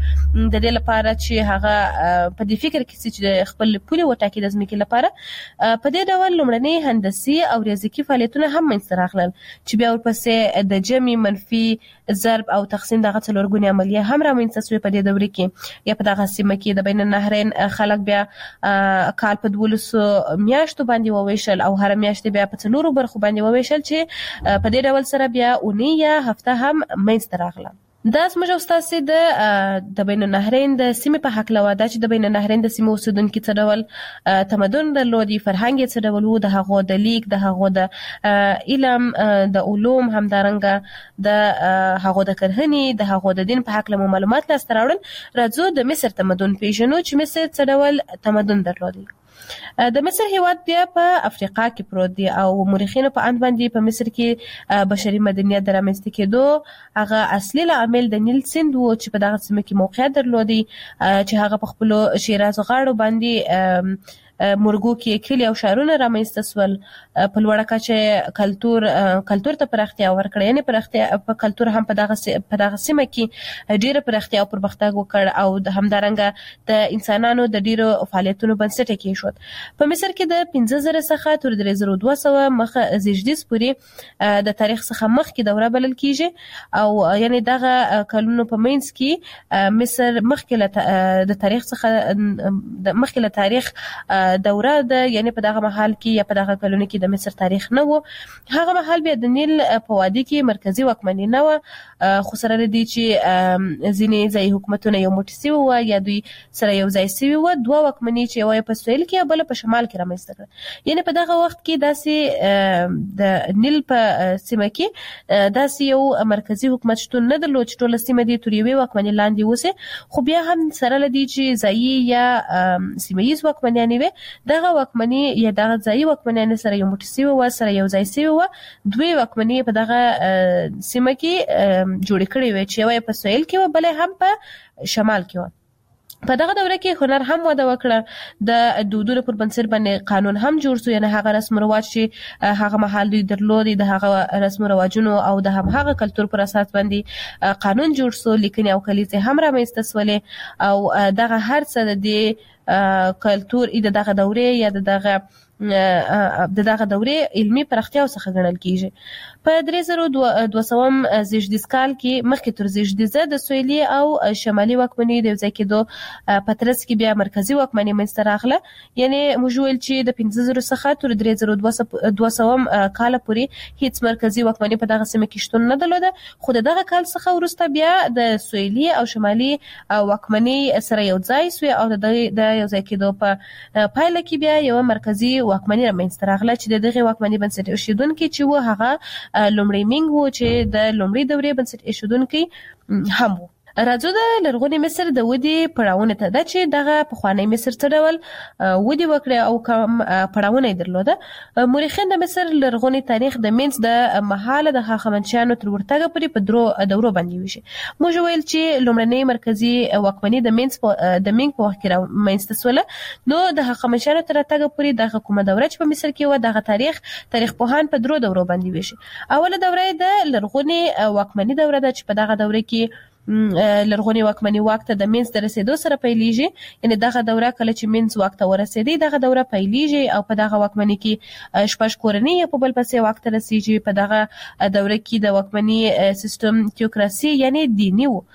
د دې لپاره چې هغه په دې فکر کې چې خپل پوله وټاکي د زمکې لپاره په دې ډول لومړنی هندسي او ریاضیکي فعالیتونه هم منځته راغلل چې بیا ورپسې د جمع منفي ضرب او تقسیم دغه څلورګونی عملیه هم رامنځته شوې په دې دوره کې یا په دغه سیمه کې د بین النهرین خلک بیا کال په دولسو میاشتو باندې وویشل او هر میاشت بیا په څلورو برخو باندې وویشل چې په دې ډول سره بیا اونۍ یا هفته هم منځته راغله دا زموږ استاد د د بین النهرین د سیمې په حق لواده چې د بین النهرین د سیمې اوسیدونکو څه ډول تمدن درلودي فرهنګ څه ډول وو د هغو د لیک د هغو د علم د علوم همدارنګه د هغو د کرهنې د هغو د دین په حق له معلومات لاسته راوړل راځو د مصر تمدن پیژنو چې مصر څه ډول تمدن درلودي د مصر هیواد بیا په افریقا کې پروت دی او مورخینو په اند باندې په مصر کې بشري مدنیت درامسته کېدو هغه اصلي عامل د نیل سیند وو چې په دغه سیمه کې موقعیت درلودي چې هغه په خپل شیراز غاړو باندې مرګو کې کلی او شهرونه رامنځته شول په لوړه کچه کلتور کلتور ته پراختیا ورکړه یعنی پراختیا په کلتور هم په دغه په دغه سیمه کې ډیره پراختیا او پرمختګ وکړ او د همدارنګه د انسانانو د ډیرو فعالیتونو بنسټ کې شو په مصر کې د پنځه زره څخه تر درې زره دوه سوه مخه زیږدیز پورې د تاریخ څخه مخکې دوره بلل کیږي او یعنی دغه کلونو په مینس کې مصر مخکې د تاریخ څخه د مخکې له تاریخ دوره ده یعنی په دغه محل کې یا په دغه کلونو کې د مصر تاریخ نه وو هغه محل بیا د نیل په وادي کې مرکزی واکمني نه و خو سره لري چې ځینې ځای حکومتونه یو موټی سی وو یا دوی سره یو ځای سی وو دوه واکمني چې یو په سویل کې بل په شمال کې رامنځته کړ یعنی په دغه وخت کې داسې د نیل په سیمه کې داسې یو مرکزی حکومت شتون نه درلود چې ټول سیمه دي تر یوې واکمني لاندې وسه خو بیا هم سره لري چې ځای یا سیمه ییز واکمنیان وي دغه واکمنی یا دغه ځای واکمنیان سره یو موټی سی و سره یو ځای سی و دوی واکمنی په دغه سیمه کې جوړ کړی و چې یو په سویل کې و بل هم په شمال کې و په دغه دوره کې هنر هم وده وکړه د دودونو پر بنسټ باندې قانون هم جوړ شو یعنی هغه رسم رواج چې هغه محل دوی درلودي د هغه رسم رواجونو او د هم هغه کلچر پر اساس باندې قانون جوړ شو لیکنې او کلیزې هم رامنځته شولې او دغه هر څه د کلچر د دغه دورې یا دغه د دغه دورې علمي پراختیا څخه ګڼل کیږي. په درې زره دوه سوم زیږدیز کال کې مخکې تر زیږدیزه د سویلي او شمالي واکمنۍ د یو ځای کېدو په ترڅ کې بیا مرکزي واکمنۍ منځته راغله. یعنی موږ ویل چې د پنځه زره څخه تر درې زره دوه سوم کال پورې هیڅ مرکزي واکمنۍ په دغه سیمه کې شتون نه درلوده، خو د دغه کال څخه وروسته بیا د سویلي او شمالي واکمنۍ سره یو ځای شوې او د یو ځای کېدو په پایله کې بیا یو مرکزي واکمنۍ رامنځته راغله چې د دغه واکمنۍ بنسټ ایښودونکي چې و هغه لومړی مینګ و چې د لومړۍ دورې بنسټ ایښودونکي هم و. راځو د لرغوني مصر د ودې پړاوونه ته، دا چې دغه پخوانی مصر څه ډول ودې وکړه او کوم پړاوونه یې درلوده. مورخین د مصر لرغوني تاریخ د منځ د مهاله د هخامنشیانو تر ورتګه پورې په درو دورو باندې ویشي. موږ ویل چې لومړنۍ مرکزي واکمنۍ د منځ د منګ په وخت کې رامنځته سوله، نو د هخامنشیانو تر راتګه پورې دغه کومه دوره چې په مصر کې و دغه تاریخ تاریخ پوهان په درو دورو باندې ویشي. اوله دوره د لرغوني واکمنۍ دوره ده چې په دغه دوره کې لرغونی واکمنۍ واک ته د منځ د رسیدو سره پیلېږي. یعنی دغه دوره کله چې منځ واک ته ورسېدی دغه دوره پیلېږي او په دغه واکمنۍ کې شپږ کورنۍ په بل پسې واک ته رسېږي. په دغه دوره کې د واکمنۍ سیستم تیوکراسي یعنی دیني و،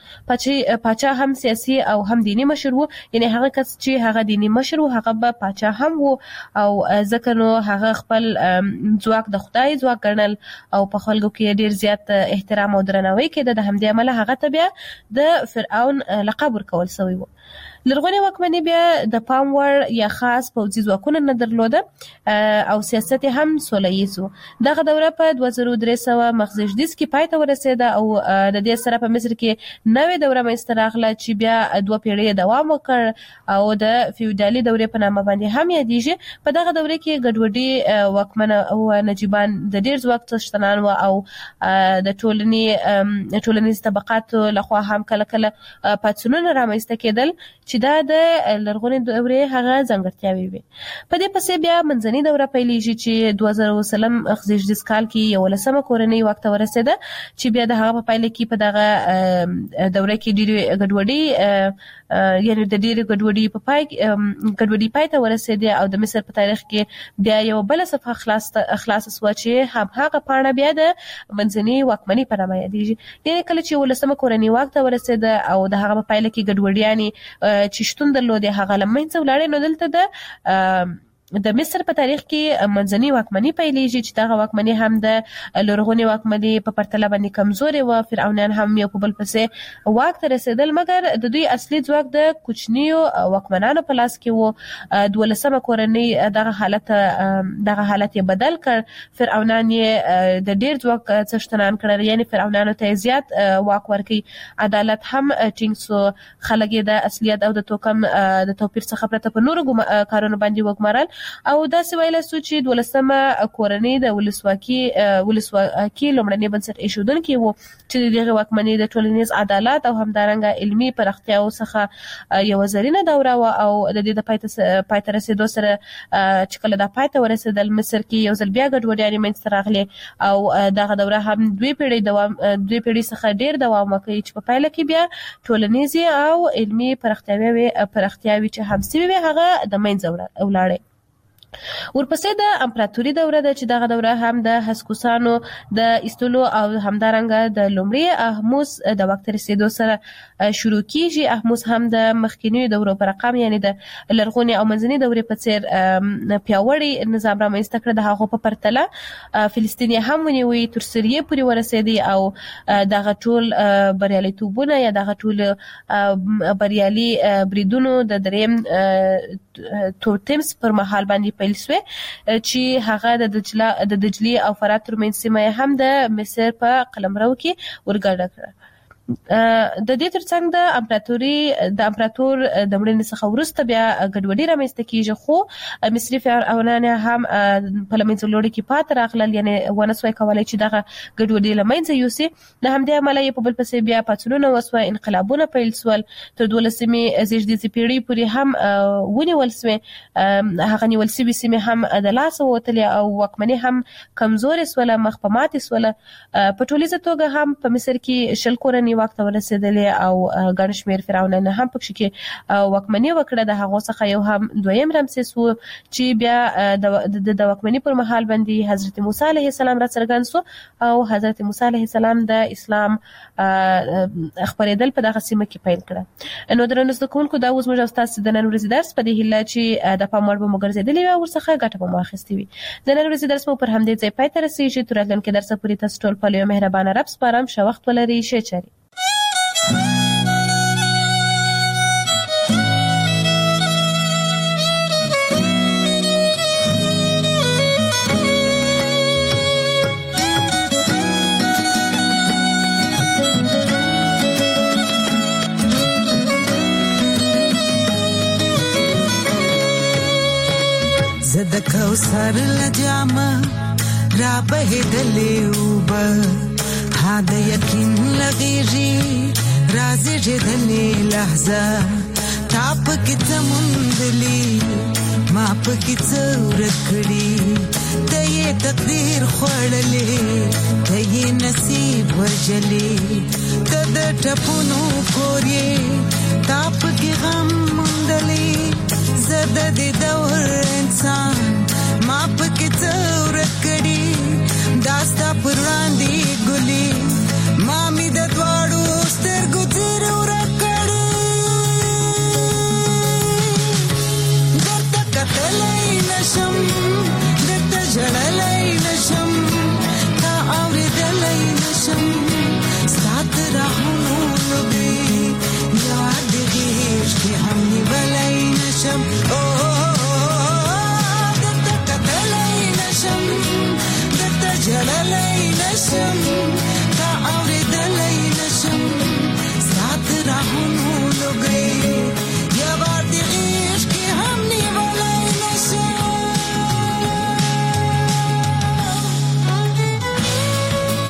پاچا هم سیاسي او هم دیني مشر و. یعنی هغه کس چې هغه دیني مشر و هغه به پاچا هم و او ځکه نو هغه خپل ځواک د خدای ځواک ګڼل او په خلکو کې ډیر زیات احترام او درناوی کېده. د همدې امله هغه ته بیا د فرعون لقب ورکول شوی و. لرغونی واکمنۍ بیا د پام وړ یا خاص پوځي ځواکونه نه درلوده او سیاست هم سوله ییز و. دغه دوره په دوه زره درې سوه مخزیږدیز کې پای ته ورسېده او د دې سره په مصر کې نوې دوره منځته راغله چې بیا دوه پیړۍ دوام وکړ او د فیوډالي دورې په نامه باندې هم یادېږي. په دغه دوره کې ګډوډي واکمنه او نجیبان د ډیر ځواک څښتنان و او د ټولنې ټولنیز طبقاتو لخوا هم کله کله پاڅونونه رامنځته کېدل چې دا د لرغونې دورې هغه ځانګړتیاوې وي. په دې پسې بیا منځنۍ دوره پیلېږي چې دوه زره سلم زیږدیز کال کې یولسمه کورنۍ واک ته ورسېده چې بیا د هغه په پایله کې په دغه دوره کې ډېرې ګډوډۍ یعنی د ډېرې ګډوډۍ په پای ګډوډۍ پای ته ورسېده او د مصر په تاریخ کې بیا یو بل صفحه خلاص خلاص شوه چې هم هغه پاڼه بیا د منځنۍ واکمنۍ په نامه یادېږي. یعنی کله چې یولسمه کورنۍ واک ته ورسېده او د هغه په پایله کې ګډوډیانې چې شتون درلودې هغه له منځه ولاړې، نو دلته د د مصر په تاریخ کې منځنۍ واکمنۍ پیلېږي چې دغه واکمنۍ هم د لرغونې واکمنۍ په پرتله باندې کمزورې وه. فرعونیان هم یو په بل پسې واک ته رسېدل، مګر د دوی اصلي ځواک د کوچنیو واکمنانو په لاس کې و. دولسمه کورنۍ دغه حالت دغه حالت یې بدل کړ. فرعونان یې د ډېر ځواک څښتنان کړل، یعنی فرعونانو ته یې زیات واک ورکړي. عدالت هم ټینګ سو، خلک یې د اصلیت او د توکم د توپیر څخه پرته په نورو کارونو باندې وګمارل او داسې ویلی سو چې دولسمه کورنۍ د ولسواکي ولسواکي لومړني بنسټ ایښودونکي وو چې د دغې واکمنۍ د ټولنیز عدالت او همدارنګه علمي پراختیاو څخه یوه زرینه دوره وه او د دې د پای ته رسېدو سره چې کله دا پای ته ورسېدل مصر کې یو ځل بیا ګډوډیانې منځته راغلې او دغه دوره هم دوې پیړۍ دوام دوې پیړۍ څخه ډېر دوام وکړي چې په پایله کې بیا ټولنیزې او علمي پراختیاوې پراختیاوې چې هم سوي وې هغه د منځه ولاړې. ورپسې د امپراتوري دوره ده چې دغه دوره هم د هسکوسانو د ایستلو او همدارنګه د لومړي احموس د واک ته رسېدو سره شروع کیږي. احموس هم د مخکینیو دورو په رقم یعنی د لرغونې او منځنۍ دورې په څېر پیاوړی نظام رامنځته کړ. د هغو په پرتله فلسطین هم ونیوی، تر سوریې پورې ورسېدی او دغه ټول بریالیتوبونه یا دغه ټول بریالي بریدونو د دریم توتمس پر مهال باندې پیل شوې چې هغه د دجله د دجلي او فرات ترمنځ سیمه هم د مصر په قلمرو کې ورګډه کړه. د دې ترڅنګ د امپراتوري د امپراتور د مړینې څخه وروسته بیا ګډوډي رامنځته کیږي، خو مصري فرعونان هم په له منځه وړلو کې پاتې راغلل، یعنی ونه سوای کولی چې دغه ګډوډي له منځه یوسي. د همدې امله یې په بل پسې بیا پاڅونونه وسوه، انقلابونه پیل سول، تر دولسمې زیږدیزې پیړۍ پورې هم ونیول سوې. هغه نیول سوي سیمې هم د لاسه ووتلې او واکمنۍ هم کمزورې سوله، مخ په ماتې سوله. په ټولیزه توګه هم په مصر کې شل کورنۍ واک ته ورسېدلې او ګڼ شمېر فرعونان هم پکې کې واکمني وکړه. د هغه څخه یو هم دویم رمسیس و چې بیا د د واکمني پر مهال باندې حضرت موسی علیه السلام را څرګند شو او حضرت موسی علیه السلام د اسلام خبرېدل په دغه سیمه کې پیل کړه. نو درنو زده کوونکو دا اوس موږ تاسو د نن ورځې درس په دې هیله چې د پام وړ به مو ګرځېدلې وي او ورڅخه ګټه به مو اخیستې وي. د نن ورځې درس مو پر همدې ځای پای ته رسېږي. تر راتلونکي درس پورې تاسو ټول په یو مهربانه رب سپارم. ښه وخت ولرئ. ښه چارې. زد کوثر لجامه را بهدلې وب ها د یقین لغېږي رازې جدلې لحظه تا پکې څمندلې ما پکې څه ورکړي ته یې تقدیر خوړلې ته یې نصیب ورجلې ته د ټپونو کور یې تا پکې غم موندلې زه د دې دور انسان ما پکې څه ورکړي دا ستا پر وړاندې ګلې ما مې د دواړو سترګو تېر ورکړي درته کتلی نشم درته ژړلی نشم تا اورېدلی نشم ستا د راهونو لوبې یوه د غېږ کې هم نیولی نشم. درته کتلی نشم درته ژړلی نشم